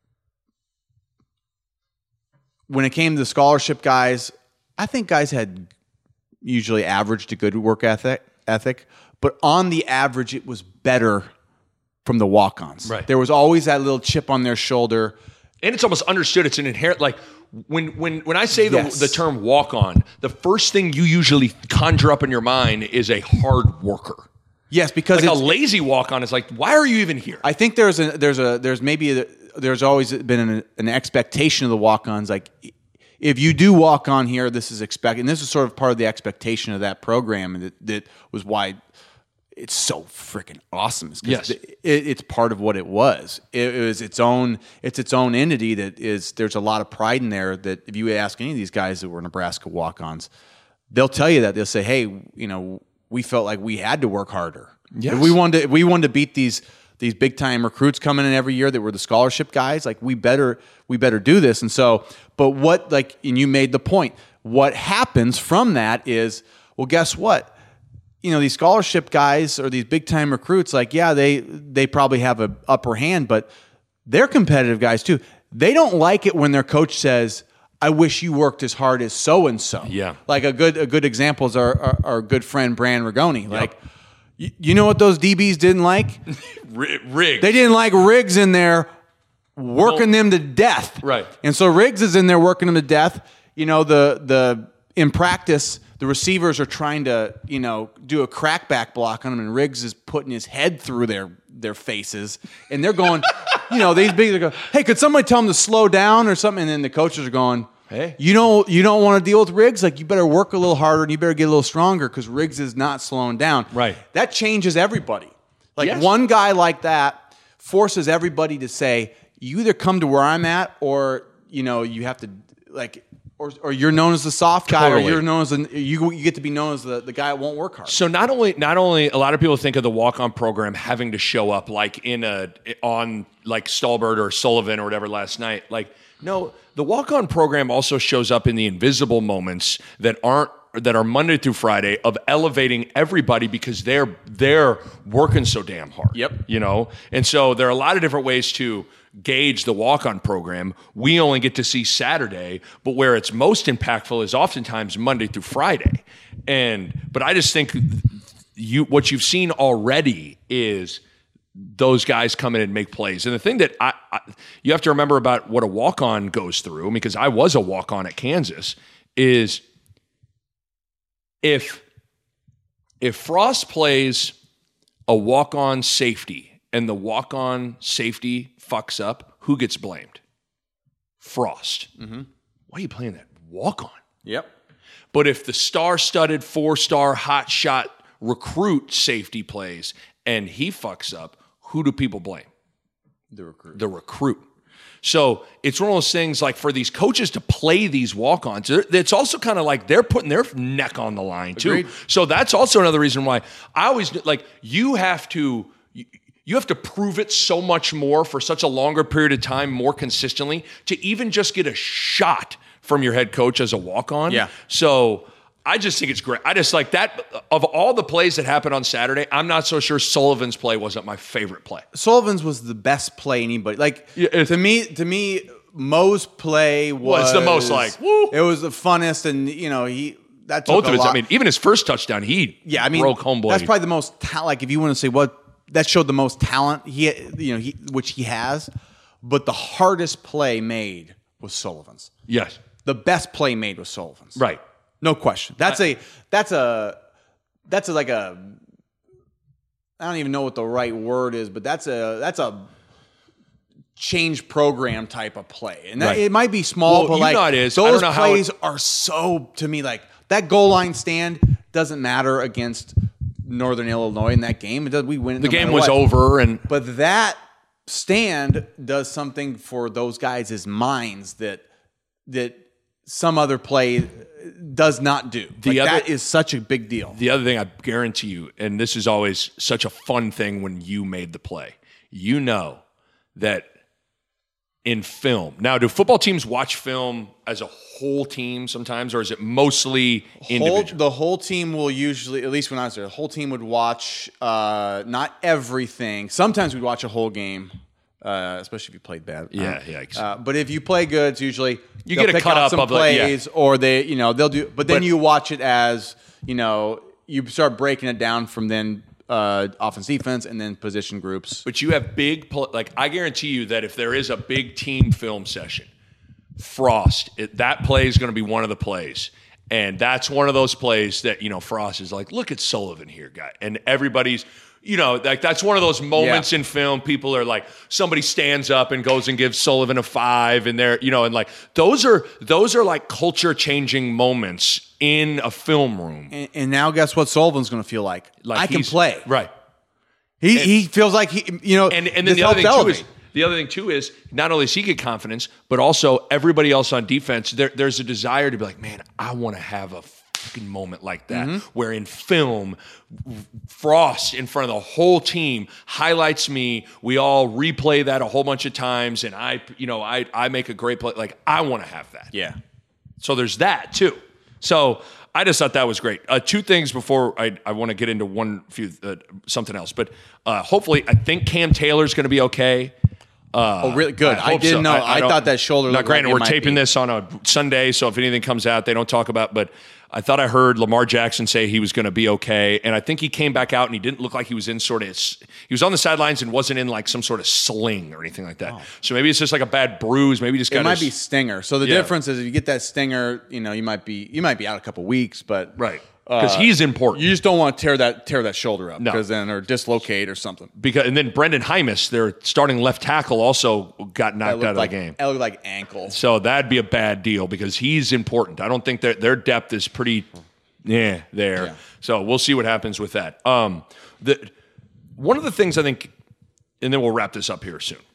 when it came to the scholarship guys, I think guys had usually averaged a good work ethic, ethic, but on the average, it was better from the walk-ons. Right. There was always that little chip on their shoulder. and it's almost understood. It's an inherent like. When when when I say the, Yes. the term walk on, the first thing you usually conjure up in your mind is a hard worker. Yes, because Like a it's, lazy walk on is like, why are you even here? I think there's a there's a there's maybe a, there's always been an, an expectation of the walk-ons. Like, if you do walk on here, this is expected. And this is sort of part of the expectation of that program, and that, that was why it's so freaking awesome. It's 'cause Yes. it, it's part of what it was. It, it was its own. It's its own entity. That is. There's a lot of pride in there. That if you ask any of these guys that were Nebraska walk-ons, they'll tell you that. They'll say, "Hey, you know, we felt like we had to work harder. Yes. If we wanted to, if we wanted to beat these these big time recruits coming in every year that were the scholarship guys, like we better we better do this." And so, but what like and you made the point. What happens from that is, well, guess what? You know, these scholarship guys or these big time recruits, like, yeah, they they probably have an upper hand, but they're competitive guys too. They don't like it when their coach says, "I wish you worked as hard as so and so." Yeah. Like a good a good example is our our, our good friend Brand Rigoni. Like, you, you know what those D Bs didn't like? R- rigged. They didn't like Riggs in there working them to death. Right. And so Riggs is in there working them to death. You know, the the in practice, the receivers are trying to, you know, do a crackback block on them, and Riggs is putting his head through their their faces. And they're going, you know, these big, they go, "Hey, could somebody tell them to slow down or something?" And then the coaches are going, Hey. you don't you don't want to deal with Riggs? Like, you better work a little harder and you better get a little stronger because Riggs is not slowing down. Right. That changes everybody. Like, Yes. one guy like that forces everybody to say, you either come to where I'm at, or, you know, you have to, like, or or you're known as the soft guy, Totally. or you're known as the, you you get to be known as the, the guy that won't work hard. So not only not only a lot of people think of the walk-on program having to show up like in a on like Stallbird or Sullivan or whatever last night. Like, no, the walk-on program also shows up in the invisible moments that aren't that are Monday through Friday of elevating everybody because they're they're working so damn hard. Yep. You know? And so there are a lot of different ways to gauge the walk-on program. We only get to see Saturday, but where it's most impactful is oftentimes Monday through Friday. And but I just think you what you've seen already is those guys come in and make plays. And the thing that I, I you have to remember about what a walk-on goes through, because I was a walk-on at Kansas, is if if Frost plays a walk-on safety and the walk-on safety fucks up, who gets blamed? Frost. Mm-hmm. Why are you playing that walk-on? Yep. But if the star-studded, four-star, hot-shot recruit safety plays and he fucks up, who do people blame? The recruit. The recruit. So it's one of those things, like, for these coaches to play these walk-ons, it's also kind of like they're putting their neck on the line too. Agreed. So that's also another reason why I always, like, you have to you have to prove it so much more for such a longer period of time, more consistently, to even just get a shot from your head coach as a walk-on. Yeah. So I just think it's great. I just like that. Of all the plays that happened on Saturday, I'm not so sure Sullivan's play wasn't my favorite play. Sullivan's was the best play anybody. Like, Yeah, it's- to me, to me, Mo's play was, Was the most like, woo. It was the funnest, and you know he that took Both a of his, lot. I mean, even his first touchdown, he yeah, I mean, broke homeboy. That's probably the most ta- like if you want to say what that showed the most talent he you know he which he has, but the hardest play made was Sullivan's. Yes, The best play made was Sullivan's. right. No question. That's a that's a that's a, like a I don't even know what the right word is, but that's a that's a change program type of play, and that, Right. it might be small, Well, but you like know it is. I don't those know how plays it- are so to me like that goal line stand doesn't matter against Northern Illinois in that game. It does, we win. The no game matter was what. over, and But that stand does something for those guys' minds that that some other play does not do. The Like, other- that is such a big deal. the other thing I guarantee you, and this is always such a fun thing when you made the play, you know that in film. Now, do football teams watch film as a whole team sometimes, or is it mostly Whole, individual? the whole team will usually, at least when I was there, the whole team would watch uh, not everything. Sometimes we'd watch a whole game, uh, especially if you played bad. Yeah, uh, yikes. Uh, but if you play good, it's usually You they'll get a pick cut out up some of, like, yeah. plays, or they, you know, they'll do. But then But- you watch it as, you know, you start breaking it down from then uh, offense, defense, and then position groups. But you have big, pl- like I guarantee you that if there is a big team film session, Frost, it, that play is going to be one of the plays. And that's one of those plays that, you know, Frost is like, look at Sullivan here, guy. And everybody's, you know, like that's one of those moments Yeah. in film. People are like, somebody stands up and goes and gives Sullivan a five, and they're, you know, and like those are those are like culture changing moments in a film room. And, and now, guess what? Sullivan's going to feel like, Like I can he's- play. Right. He he feels like he, you know, And and then this the other helps thing too elevate. is the other thing too is not only does he get confidence, but also everybody else on defense. There, there's a desire to be like, man, I want to have a fucking moment like that, Mm-hmm. where in film, Frost in front of the whole team highlights me. We all replay that a whole bunch of times, and I, you know, I I make a great play. Like I want to have that. Yeah. So there's that too. So I just thought that was great. Uh, two things before I, I want to get into one few uh, something else, but uh, hopefully I think Cam Taylor's going to be okay. Uh, Oh, really good. I, hope didn't so. know. I, don't- thought that shoulder. Now, looked granted, like it we're might taping be. this on a Sunday, so if anything comes out, they don't talk about. But I thought I heard Lamar Jackson say he was going to be okay, and I think he came back out and he didn't look like he was in sort of. He was on the sidelines and wasn't in like some sort of sling or anything like that. So maybe it's just like a bad bruise. Maybe he just got. It might his, be stinger. So the Yeah. difference is if you get that stinger, you know, you might be you might be out a couple weeks, but right because uh, he's important. You just don't want to tear that tear that shoulder up No. because then or dislocate or something. Because and then Brendan Hymus, their starting left tackle, also got That knocked looked out of like the game. that looked like ankle. So that'd be a bad deal because he's important. I don't think that their depth is pretty, yeah, there. Yeah. So we'll see what happens with that. Um, the one of the things I think, and then we'll wrap this up here soon.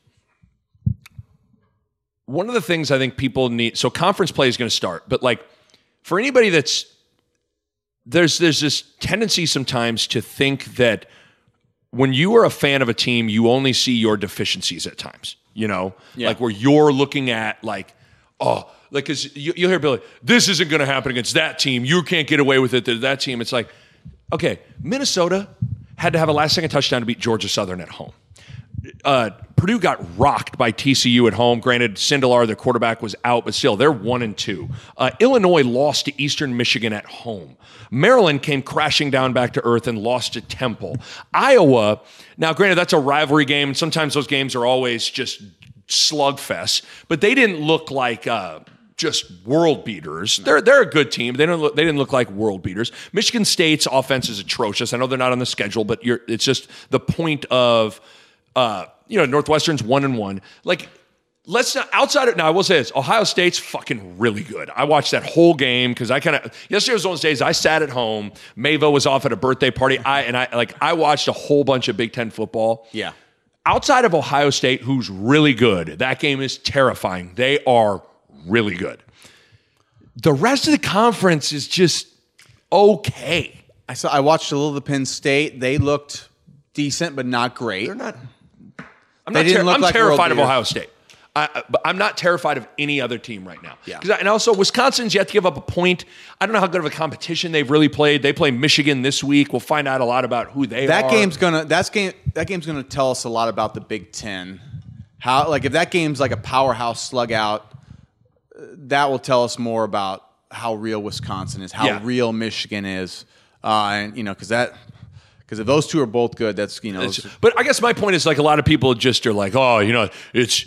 One of the things I think people need. So conference play is going to start, but like for anybody that's there's there's this tendency sometimes to think that when you are a fan of a team, you only see your deficiencies at times, you know, Yeah. like where you're looking at like, oh, like, cause you, you'll hear Billy, this isn't going to happen against that team. You can't get away with it. To that team. It's like, okay, Minnesota had to have a last second touchdown to beat Georgia Southern at home. Uh, Purdue got rocked by T C U at home. Granted, Sindelar, their quarterback, was out, but still, they're one and two. Uh, Illinois lost to Eastern Michigan at home. Maryland came crashing down back to earth and lost to Temple. Iowa, now granted, that's a rivalry game, and sometimes those games are always just slugfests, but they didn't look like uh, just world beaters. They're they're a good team. They don't look, they didn't look like world beaters. Michigan State's offense is atrocious. I know they're not on the schedule, but you're, it's just the point of. Uh, you know, Northwestern's one and one. Like, let's not outside of now. I will say this: Ohio State's fucking really good. I watched that whole game because I kind of yesterday was one of those days I sat at home. Mavo was off at a birthday party. I and I like I watched a whole bunch of Big Ten football. Yeah. Outside of Ohio State, who's really good, that game is terrifying. They are really good. The rest of the conference is just okay. I saw. I watched a little of the Penn State. They looked decent, but not great. They're not. I'm, They not didn't ter- look I'm like terrified world of beaters. Ohio State. I, I- but I'm not terrified of any other team right now. Yeah. 'Cause I- and also, Wisconsin's yet to give up a point. I don't know how good of a competition they've really played. They play Michigan this week. We'll find out a lot about who they That are. game's gonna. That's game. That game's gonna tell us a lot about the Big Ten. How like if that game's like a powerhouse slug out, that will tell us more about how real Wisconsin is, how Yeah. real Michigan is, uh, and you know, because that, because if those two are both good, that's you know. It's- but I guess my point is like a lot of people just are like, oh, you know, it's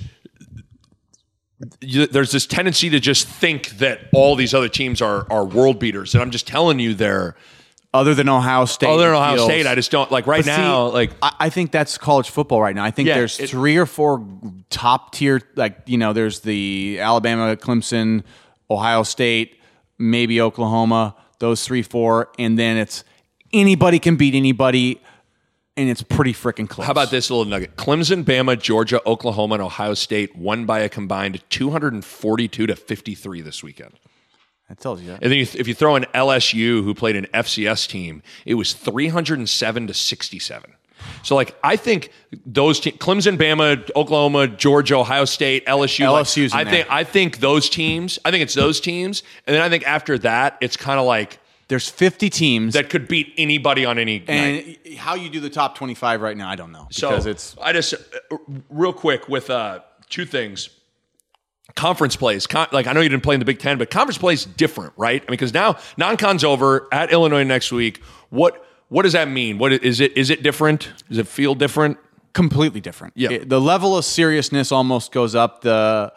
you, there's this tendency to just think that all these other teams are are world beaters, and I'm just telling you they're other than Ohio State, other than Ohio feels- State. I just don't like right But see, now. Like I, I think that's college football right now. I think Yeah, there's it- three or four top tier, like you know, there's the Alabama, Clemson, Ohio State, maybe Oklahoma. Those three, four, and then it's anybody can beat anybody, and it's pretty freaking close. how about this little nugget? Clemson, Bama, Georgia, Oklahoma, and Ohio State won by a combined two hundred forty-two to fifty-three this weekend. That tells you that. And then you, if you throw in L S U, who played an F C S team, it was three hundred seven to sixty-seven. So, like, I think those teams, Clemson, Bama, Oklahoma, Georgia, Ohio State, L S U, L S U's like, in I think there. I think those teams. I think it's those teams, and then I think after that, it's kind of like There's fifty teams, that could beat anybody on any night. and how you do the top twenty-five right now, I don't know So because it's I just uh, real quick with uh, two things. Conference plays, Con- like I know you didn't play in the Big Ten, but conference play is different, right? I mean, because now non-con's over at Illinois next week. What what does that mean? What is it? Is it different? Does it feel different? completely different. Yeah. It- the level of seriousness almost goes up. The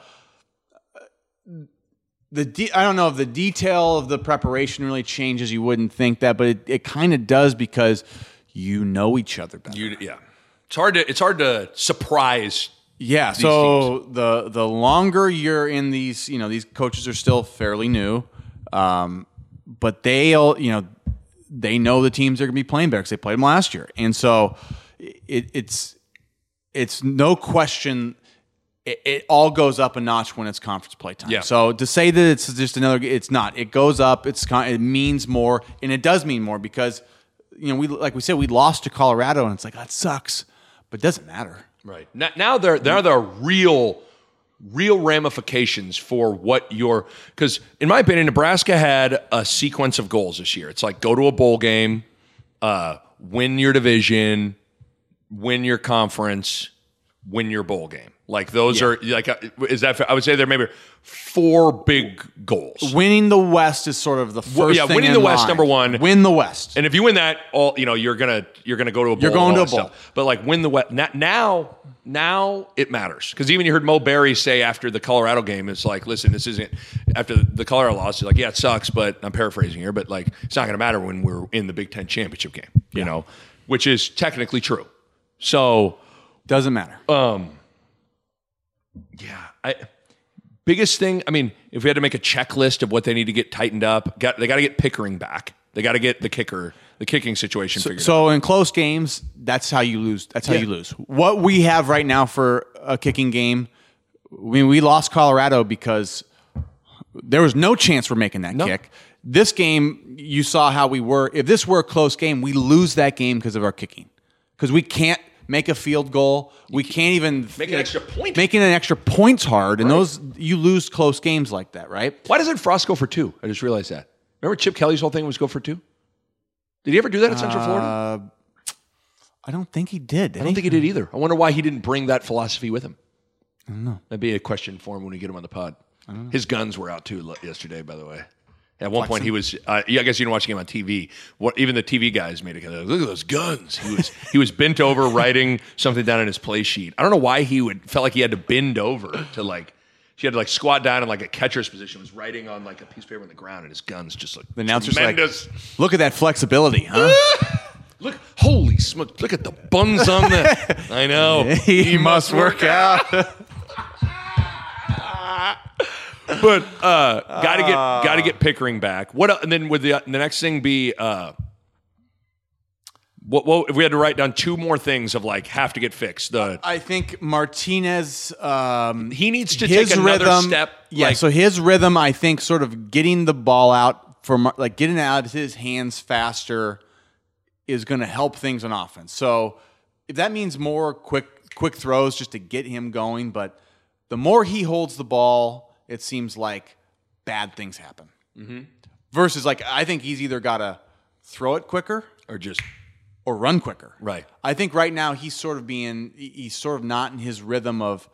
the de- I don't know if the detail of the preparation really changes. You wouldn't think that, but it, it kind of does because you know each other better. You, yeah, it's hard to it's hard to surprise. Yeah. So the the longer you're in these, you know, these coaches are still fairly new, um, but they all, you know, they know the teams they're going to be playing better because they played them last year, and so it, it's it's no question. It, it all goes up a notch when it's conference play time. Yeah. So to say that it's just another, it's not. It goes up. It's con- it means more, and it does mean more because you know we like we said we lost to Colorado, and it's like that sucks, but it doesn't matter. Right now, now there there are real, real ramifications for what you're. Because in my opinion, Nebraska had a sequence of goals this year. It's like go to a bowl game, uh, win your division, win your conference, win your bowl game. Like those Yeah. are like uh, is that fair? I would say there may be four big goals. Winning the West is sort of the first. yeah, thing winning in the West, line. number one. Win the West. And if you win that, all you know, you're gonna you're gonna go to a bowl. You're going and all to a that bowl. stuff. But like win the West now, now it matters because even you heard Mo Berry say after the Colorado game, it's like, listen, this isn't after the Colorado loss. He's like, yeah, it sucks, but I'm paraphrasing here, but like it's not gonna matter when we're in the Big Ten championship game, you know, which is technically true. So Doesn't matter. yeah, I. Biggest thing, I mean, if we had to make a checklist of what they need to get tightened up, got, they got to get Pickering back. They got to get the kicker, the kicking situation figured out. So in close games, that's how you lose. That's how Yeah. you lose. What we have right now for a kicking game, I mean, we lost Colorado because there was no chance we're making that No. kick. This game, you saw how we were. If this were a close game, we lose that game because of our kicking. Because we can't make a field goal. We can't even Make an extra point. Making an extra point's hard, and those you lose close games like that, right? Why doesn't Frost go for two? I just realized that. Remember Chip Kelly's whole thing was go for two? Did he ever do that at Central Florida? Uh, I don't think he did. did I don't he? think he did either. I wonder why he didn't bring that philosophy with him. I don't know. That'd be a question for him when we get him on the pod. His guns were out too lo- yesterday, by the way. At one point, he was. Uh, yeah, I guess you didn't watch the game on T V. What even the T V guys made it. Look at those guns. He was he was bent over writing something down in his play sheet. I don't know why he would felt like he had to bend over to like. He had to like squat down in like a catcher's position. Was writing on like a piece of paper on the ground, and his guns just looked The announcer's like, tremendous. look at that flexibility, huh? Look, holy smoke! Look at the buns on that. I know he must work out. But uh, gotta get gotta get Pickering back. What el- and then would the the next thing be? Uh, what, what if we had to write down two more things of like have to get fixed? The I think Martinez. Um, he needs to his take another rhythm, step. Yeah. like, So his rhythm, I think, sort of getting the ball out for Mar- like getting it out of his hands faster is going to help things on offense. So if that means more quick quick throws just to get him going, but the more he holds the ball, it seems like bad things happen. Mm-hmm. Versus, like, I think he's either got to throw it quicker or just or run quicker. Right. I think right now he's sort of being, he's sort of not in his rhythm of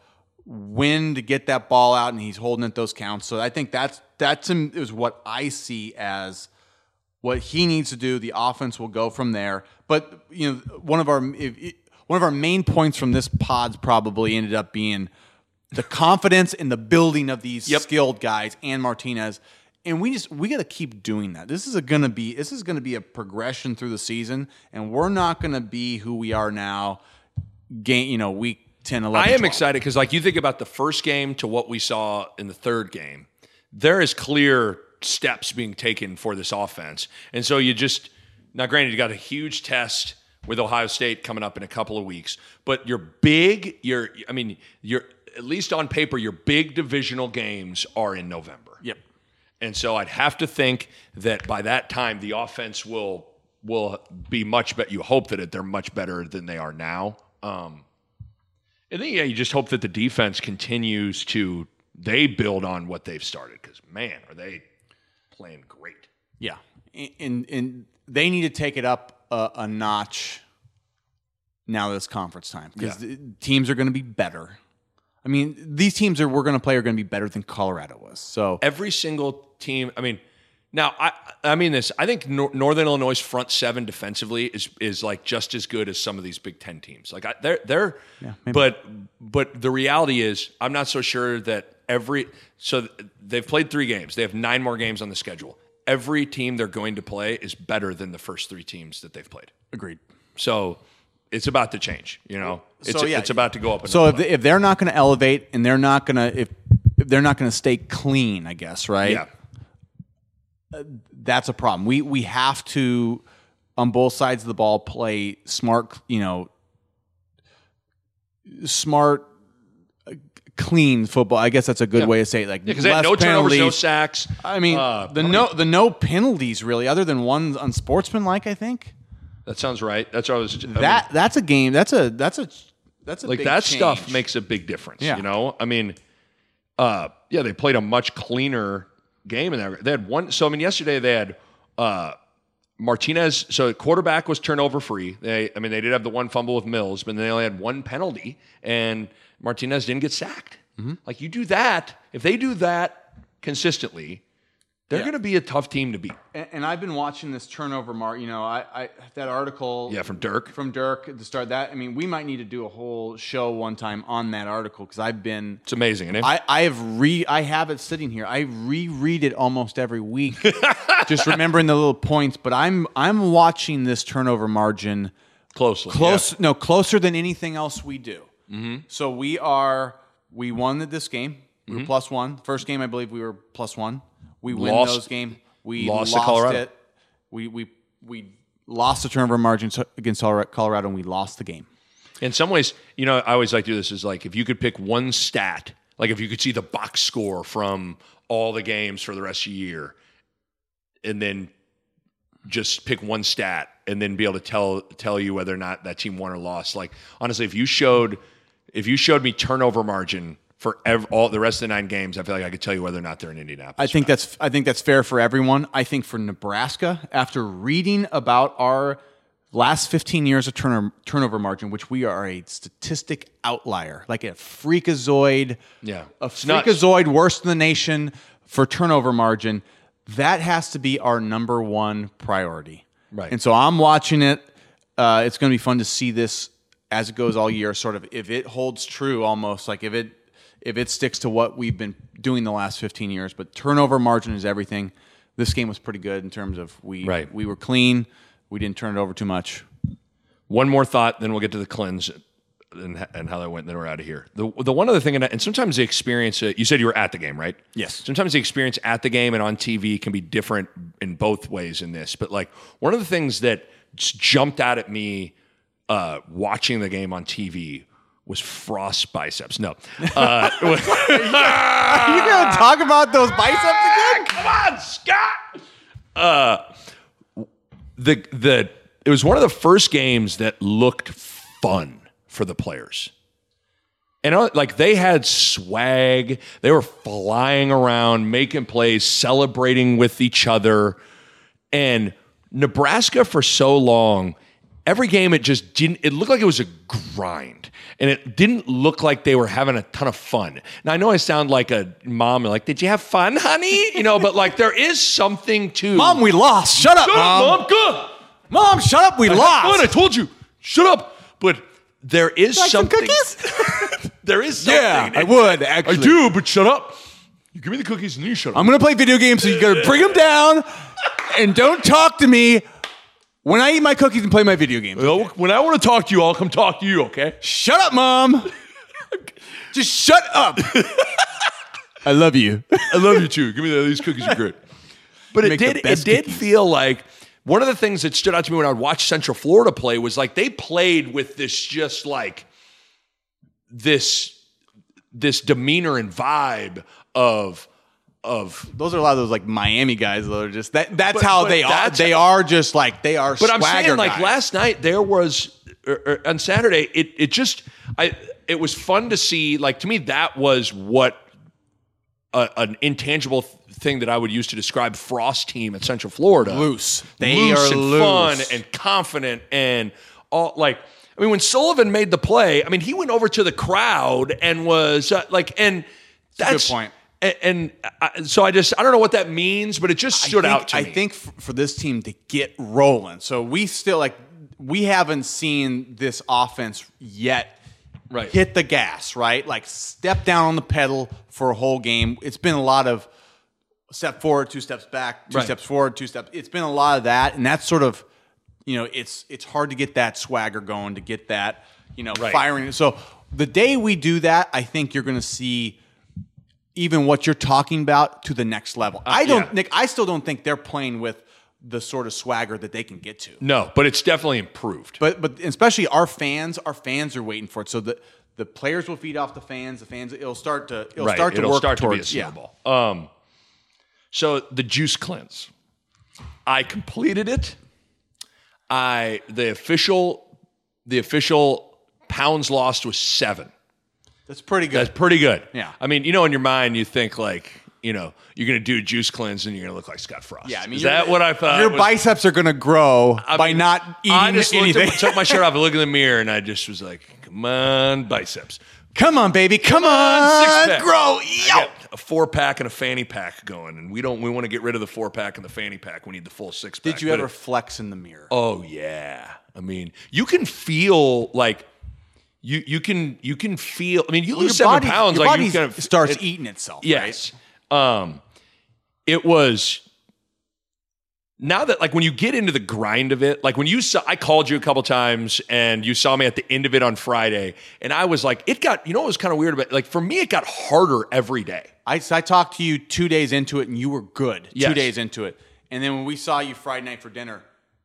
when to get that ball out, and he's holding at those counts. So I think that's that's is what I see as what he needs to do. The offense will go from there. But you know, one of our if, one of our main points from this pod's probably ended up being the confidence in the building of these yep. skilled guys and Martinez. And we just we got to keep doing that. This is going to be this is going to be a progression through the season, and we're not going to be who we are now. Game, you know, week ten, eleven, I am twelve. Excited because, like, you think about the first game to what we saw in the third game. There is clear steps being taken for this offense, and so you just now. Granted, you got a huge test with Ohio State coming up in a couple of weeks, but your big, your I mean, your at least on paper, your big divisional games are in November. Yep. And so I'd have to think that by that time the offense will will be much better. You hope that it, they're much better than they are now. Um, and then, yeah, you just hope that the defense continues to, they build on what they've started because, man, are they playing great. Yeah. And, and they need to take it up a, a notch now this conference time because yeah. teams are going to be better. I mean, these teams that we're going to play are going to be better than Colorado was. So every single team, I mean, now, I I mean this, I think Nor- Northern Illinois' front seven defensively is is like just as good as some of these Big Ten teams. Like I, they're they're, yeah, but but the reality is, I'm not so sure that every so they've played three games. They have nine more games on the schedule. Every team they're going to play is better than the first three teams that they've played. Agreed. So it's about to change. You know, it's so, yeah, it's about to go up. So if, they, if they're not going to elevate and they're not going to if, if they're not going to stay clean, I guess, right? Yeah. That's a problem. We we have to, on both sides of the ball, play smart, you know, smart, clean football. I guess that's a good yeah. way to say it. Like, yeah, because they had no turnovers, no sacks. I mean, uh, the no the no penalties really, other than one unsportsmanlike. I think that sounds right. That's what I was. I that mean, that's a game. That's a that's a that's a like big that change. stuff makes a big difference. Yeah. You know, I mean, uh, yeah, they played a much cleaner game in there. They had one. So I mean, yesterday they had uh, Martinez. So quarterback was turnover free. They, I mean, they did have the one fumble with Mills, but they only had one penalty, and Martinez didn't get sacked. Mm-hmm. Like you do that, if they do that consistently, they're yeah. going to be a tough team to beat. And, and I've been watching this turnover mark. You know, I, I that article. Yeah, from Dirk. From Dirk to start that. I mean, we might need to do a whole show one time on that article because I've been. It's amazing, isn't it? I I have re I have it sitting here. I reread it almost every week, just remembering the little points. But I'm I'm watching this turnover margin closely. Close, yeah. no, closer than anything else we do. Mm-hmm. So we are we won this game. We were mm-hmm. plus one. First game, I believe we were plus one. We win lost, those games. We lost, lost to Colorado. it. We we we lost the turnover margin against Colorado, and we lost the game. In some ways, you know, I always like to do this. Is like if you could pick one stat, like if you could see the box score from all the games for the rest of the year, and then just pick one stat, and then be able to tell tell you whether or not that team won or lost. Like honestly, if you showed if you showed me turnover margin for every, all the rest of the nine games, I feel like I could tell you whether or not they're in Indianapolis. I think that's I think that's fair for everyone. I think for Nebraska, after reading about our last fifteen years of turn, turnover margin, which we are a statistic outlier, like a freakazoid, yeah, a freakazoid worst in the nation for turnover margin, that has to be our number one priority. Right. And so I'm watching it. Uh, it's going to be fun to see this as it goes all year, sort of if it holds true almost, like if it if it sticks to what we've been doing the last fifteen years. But turnover margin is everything. This game was pretty good in terms of we right. we were clean. We didn't turn it over too much. One more thought, then we'll get to the cleanse and, and how that went, and then we're out of here. The the one other thing, and, and sometimes the experience, uh, you said you were at the game, right? Yes. Sometimes the experience at the game and on T V can be different in both ways in this. But like one of the things that just jumped out at me uh, watching the game on T V was Frost's biceps. No. Uh, Are you going to talk about those biceps again? Come on, Scott! Uh, the the it was one of the first games that looked fun for the players. And uh, like they had swag. They were flying around, making plays, celebrating with each other. And Nebraska for so long, every game it just didn't. It looked like it was a grind, and it didn't look like they were having a ton of fun. Now I know I sound like a mom, like, did you have fun, honey? You know, but like there is something to Mom, we lost. Shut up, Shut mom. up, mom. Good. Mom, shut up. We I had lost. fun, I told you. Shut up. But there is Like some something. cookies? There is something. Yeah, I would actually. I do, but shut up. You give me the cookies and you shut up. I'm gonna play video games, so you gotta bring them down, and don't talk to me when I eat my cookies and play my video games. Well, when I want to talk to you, I'll come talk to you, okay? Shut up, mom. Just shut up. I love you. I love you too. Give me that. These cookies are great. But it Make the did. It best did cookies. feel like one of the things that stood out to me when I would watch Central Florida play was like they played with this just like this this demeanor and vibe of of. Those are a lot of those like Miami guys that are just that. That's But- how but they are. that's- They are just like they are. But I'm swagger saying, like guys. last night, there was er, er, on Saturday. It it just I it was fun to see. Like to me, that was what a, an intangible th- thing that I would use to describe Frost's team at Central Florida. Loose. They loose are and loose. fun and confident and all like. I mean, when Sullivan made the play, I mean, he went over to the crowd and was uh, like, and that's good point. And, and I, so I just I don't know what that means, but it just stood I think, out to I me. think f- for this team to get rolling, so we still like we haven't seen this offense yet Right. hit the gas, right? Like step down on the pedal for a whole game. It's been a lot of step forward, two steps back, two Right. steps forward, two steps. It's been a lot of that, and that's sort of you know it's it's hard to get that swagger going, to get that you know Right. firing. So the day we do that, I think you're going to see even what you're talking about to the next level. I don't, yeah. Nick. I still don't think they're playing with the sort of swagger that they can get to. No, but it's definitely improved. But but especially our fans, our fans are waiting for it. So the the players will feed off the fans. The fans, it'll start to it'll right. start to It'll work start towards to be a yeah. snowball. Um, so the juice cleanse, I completed it. I the official the official pounds lost was seven. That's pretty good. That's pretty good. Yeah. I mean, you know, in your mind, you think like, you know, you're going to do a juice cleanse and you're going to look like Scott Frost. yeah, I mean, is your- that what I thought? Your was- biceps are going to grow I by mean, not eating I just looked anything. At, took my shirt off, I looked in the mirror, and I just was like, "Come on, biceps, Come on, baby. Come, Come on, six on, pack. grow. I Yo. got a four pack and a fanny pack going, and we don't. We want to get rid of the four pack and the fanny pack. We need the full six pack. Did you But ever it- flex in the mirror? oh yeah. I mean, you can feel like you you can you can feel. I mean, you Well, lose seven pounds, your like body you kind of starts it- eating itself. Yes. Um, it was. Now that like when you get into the grind of it, like when you saw, I called you a couple times and you saw me at the end of it on Friday, and I was like, it got, you know, what was kind of weird about, like for me, it got harder every day. I, I talked to you two days into it, and you were good. Yes. Two days into it, and then when we saw you Friday night for dinner,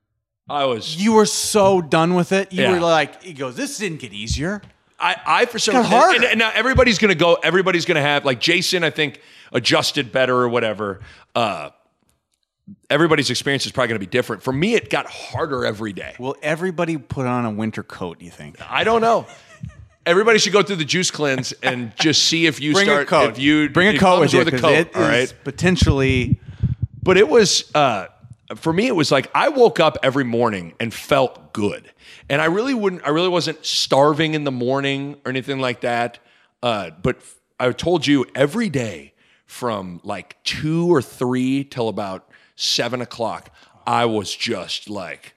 I was, you were so done with it. You Yeah. were like, he goes, "This didn't get easier." I, I for some got and- harder. And, and now everybody's gonna go. Everybody's gonna have like Jason. I think adjusted better or whatever. Uh, everybody's experience is probably gonna be different. For me, it got harder every day. Will everybody put on a winter coat? You think? I don't know. Everybody should go through the juice cleanse and just see if you Bring start. a coat. If you bring a it coat with comes you a 'cause coat. it all right. is potentially. But it was, uh, for me, it was like I woke up every morning and felt good. And I really wouldn't, I really wasn't starving in the morning or anything like that. Uh, but I told you every day from like two or three till about seven o'clock, I was just like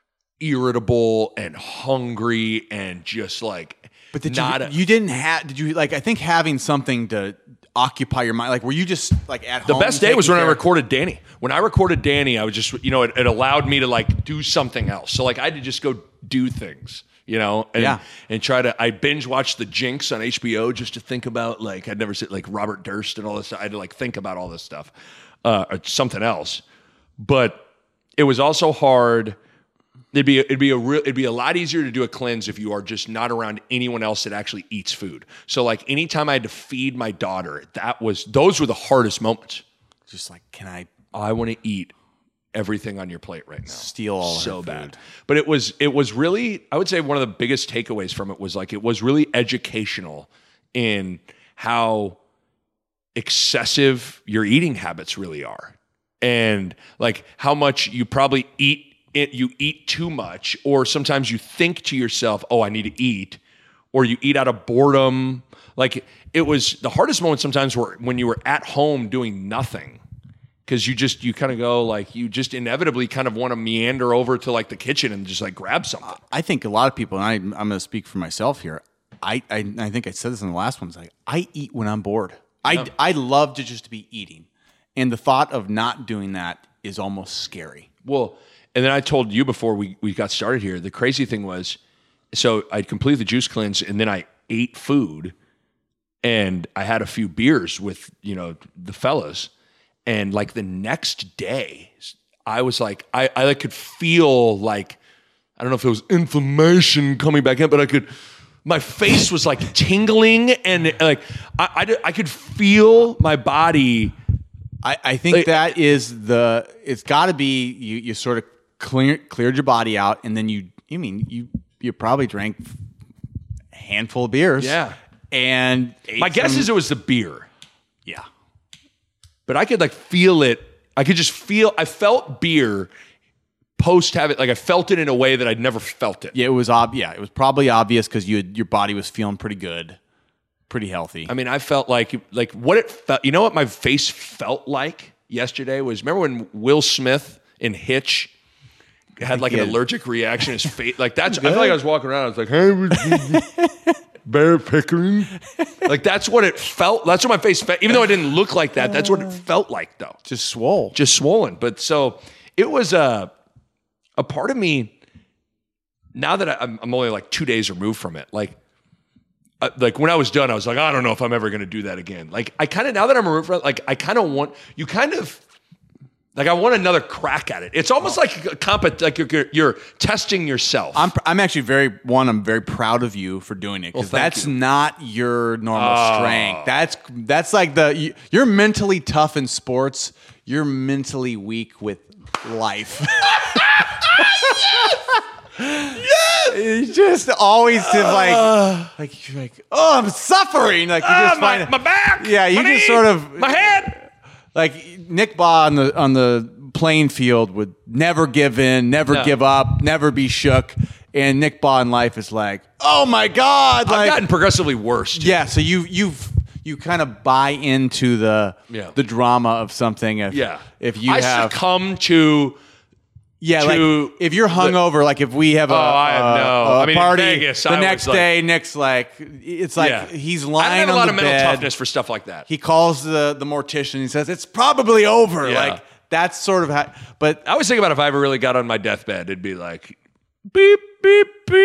irritable and hungry and just like, But did not you? a- You didn't have? Did you like? I think having something to occupy your mind. Like, were you just like at The home? best day was taking when I care- recorded Danny. When I recorded Danny, I was just, you know, it, it allowed me to like do something else. So like I had to just go do things, you know, and, Yeah. and try to, I binge watched The Jinx on H B O just to think about like, I'd never seen like Robert Durst and all this. I had to like think about all this stuff, uh, or something else. But it was also hard. It'd be it'd be a real it'd be a lot easier to do a cleanse if you are just not around anyone else that actually eats food. So like anytime I had to feed my daughter, that was those were the hardest moments. Just like, can I I want to eat everything on your plate right now. steal all so her bad. food? But it was it was really I would say one of the biggest takeaways from it was like it was really educational in how excessive your eating habits really are. And like how much you probably eat it, you eat too much, or sometimes you think to yourself, oh, I need to eat, or you eat out of boredom. Like it was the hardest moment sometimes were when you were at home doing nothing. Because you just, you kind of go like, you just inevitably kind of want to meander over to like the kitchen and just like grab something. I think a lot of people, and I, I'm going to speak for myself here. I, I I think I said this in the last one. It's like, I eat when I'm bored. Yeah. I, I love to just be eating. And the thought of not doing that is almost scary. Well, and then I told you before we, we got started here, the crazy thing was, so I'd completed the juice cleanse and then I ate food and I had a few beers with, you know, the fellas. And like the next day, I was like, I, I like could feel like, I don't know if it was inflammation coming back in, but I could, my face was like tingling and like, I, I, I could feel my body. I, I think like, that is the, it's got to be, you, you sort of clear, cleared your body out and then you, I mean, you, you probably drank a handful of beers. Yeah. And my guess some, is it was the beer. Yeah. But I could like feel it. I could just feel, I felt beer post habit. Like I felt it in a way that I'd never felt it. Yeah, it was ob- Yeah, it was probably obvious because you had, your body was feeling pretty good, pretty healthy. I mean, I felt like, like what it felt, you know what my face felt like yesterday was, remember when Will Smith in Hitch had like an Yeah. allergic reaction? His face, like that's, I felt like I was walking around. I was like, hey, Bear Pickering. Like that's what it felt. That's what my face felt. Even though it didn't look like that, that's what it felt like though. Just swole. Just swollen. But so it was a, a part of me, now that I, I'm, I'm only like two days removed from it, like, uh, like when I was done, I was like, I don't know if I'm ever going to do that again. Like I kind of, now that I'm removed from it, like I kind of want, you kind of, like I want another crack at it. It's almost like a comp, like you're, you're testing yourself. I'm I'm actually very one. I'm very proud of you for doing it Well, because thank that's you. not your normal Oh. strength. That's that's like the you- you're mentally tough in sports. You're mentally weak with life. Yes, you just always did like like you're like oh I'm suffering like you Ah, just my, find my back. Yeah, you my just knee, sort of- my head. like Nick Baugh on the on the playing field would never give in, never No. give up, never be shook. And Nick Baugh in life is like, oh my God, I've like gotten progressively worse. Too. yeah. So you you've you kind of buy into the Yeah. the drama of something. If Yeah. if you I have succumb to. yeah, to like if you're hungover, like if we have a, Oh, I have a- no- a I mean, in party Vegas, the I next was like- day, Nick's like it's like Yeah. he's I don't lying have a on lot the of mental bed. toughness for stuff like that. He calls the the mortician. He says it's probably over. Yeah. Like that's sort of how. But I always think about if I ever really got on my deathbed, it'd be like beep beep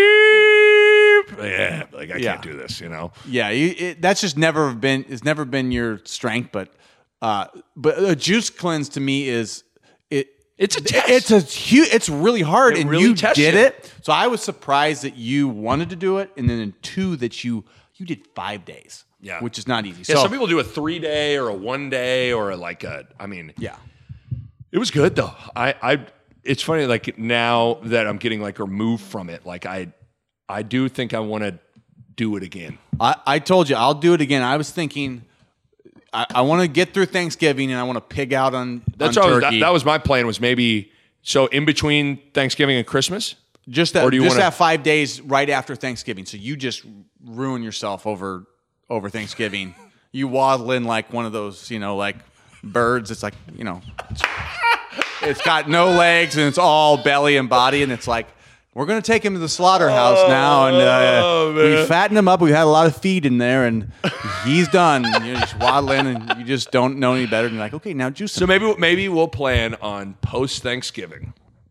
beep. Yeah, like I Yeah. can't do this, you know. yeah, you, it, that's just never been. It's never been your strength. But uh, but a juice cleanse to me is it. It's a test. It's a huge. It's really hard, It and really you tests did you. it. So I was surprised that you wanted to do it, and then in two that you you did five days. Yeah. which is not easy. Yeah, so some people do a three day or a one day or a, like a. I mean, yeah, it was good though. I, I, it's funny. Like now that I'm getting like removed from it, like I, I do think I want to do it again. I, I told you I'll do it again. I was thinking. I, I want to get through Thanksgiving, and I want to pig out on, That's on all. That, turkey. that was my plan. Was maybe so in between Thanksgiving and Christmas. Just that, Or do you just wanna- that five days right after Thanksgiving. So you just ruin yourself over over Thanksgiving. You waddle in like one of those, you know, like birds. It's like, you know, it's, it's got no legs and it's all belly and body, and it's like we're gonna take him to the slaughterhouse now, and uh, Oh, we man. fatten him up. We've had a lot of feed in there, and he's done. And you just waddle in, and you just don't know any better. And you're like, okay, now juice him. So maybe maybe we'll plan on post Thanksgiving,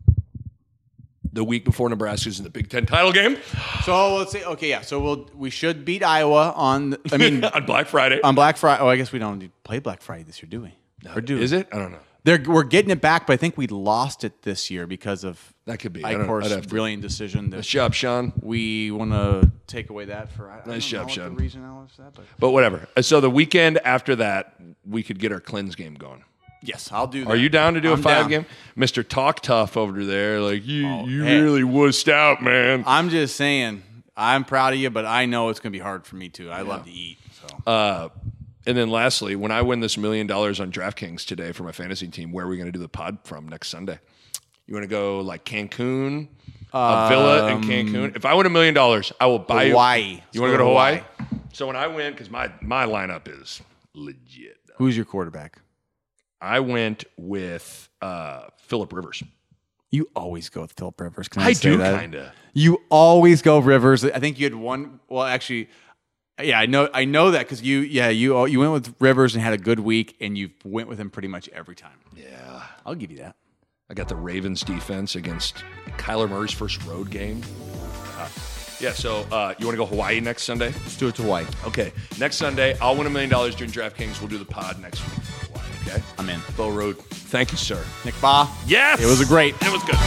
the week before Nebraska's in the Big Ten title game So let's say, okay, yeah. So we'll we should beat Iowa on. I mean, on Black Friday. on Black Friday. Oh, I guess we don't play Black Friday this year, do we? Or do Is it? I don't know. They're, we're getting it back, but I think we lost it this year because of That could be. I don't- I'd Icor's have to- brilliant decision. That Nice job, Sean. we want to take away that for. I, I Nice don't job, know Sean. What the reason was that, but But whatever. So the weekend after that, we could get our cleanse game going. yes, I'll do that. Are you down to do a I'm five down. game? Mister Talk Tough over there, like you, you hey. really wussed out, man. I'm just saying. I'm proud of you, but I know it's going to be hard for me too. I love to eat. So Uh, and then lastly, when I win this million dollars on DraftKings today for my fantasy team, where are we going to do the pod from next Sunday? You want to go like Cancun, a villa in Cancun? If I win a million dollars, I will buy Hawaii. you. You want to go to Hawaii? So when I went, because my, my lineup is legit. Who's your quarterback? I went with uh, Phillip Rivers. You always go with Phillip Rivers. Can I, I say do that? kind of. You always go Rivers. I think you had one. Well, actually, yeah, I know. I know that because you, yeah, you you went with Rivers and had a good week, and you went with him pretty much every time. Yeah. I'll give you that. I got the Ravens defense against Kyler Murray's first road game. Uh, yeah, so uh, you want to go Hawaii next Sunday? Let's do it to Hawaii. Okay. Next Sunday, I'll win a million dollars during DraftKings. We'll do the pod next week for Hawaii, okay? I'm in. Bo Road, thank you, sir. Nick Ba. Yes! It was a great. It was good.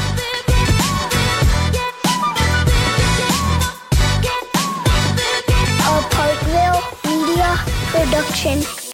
A Parkville Media Production.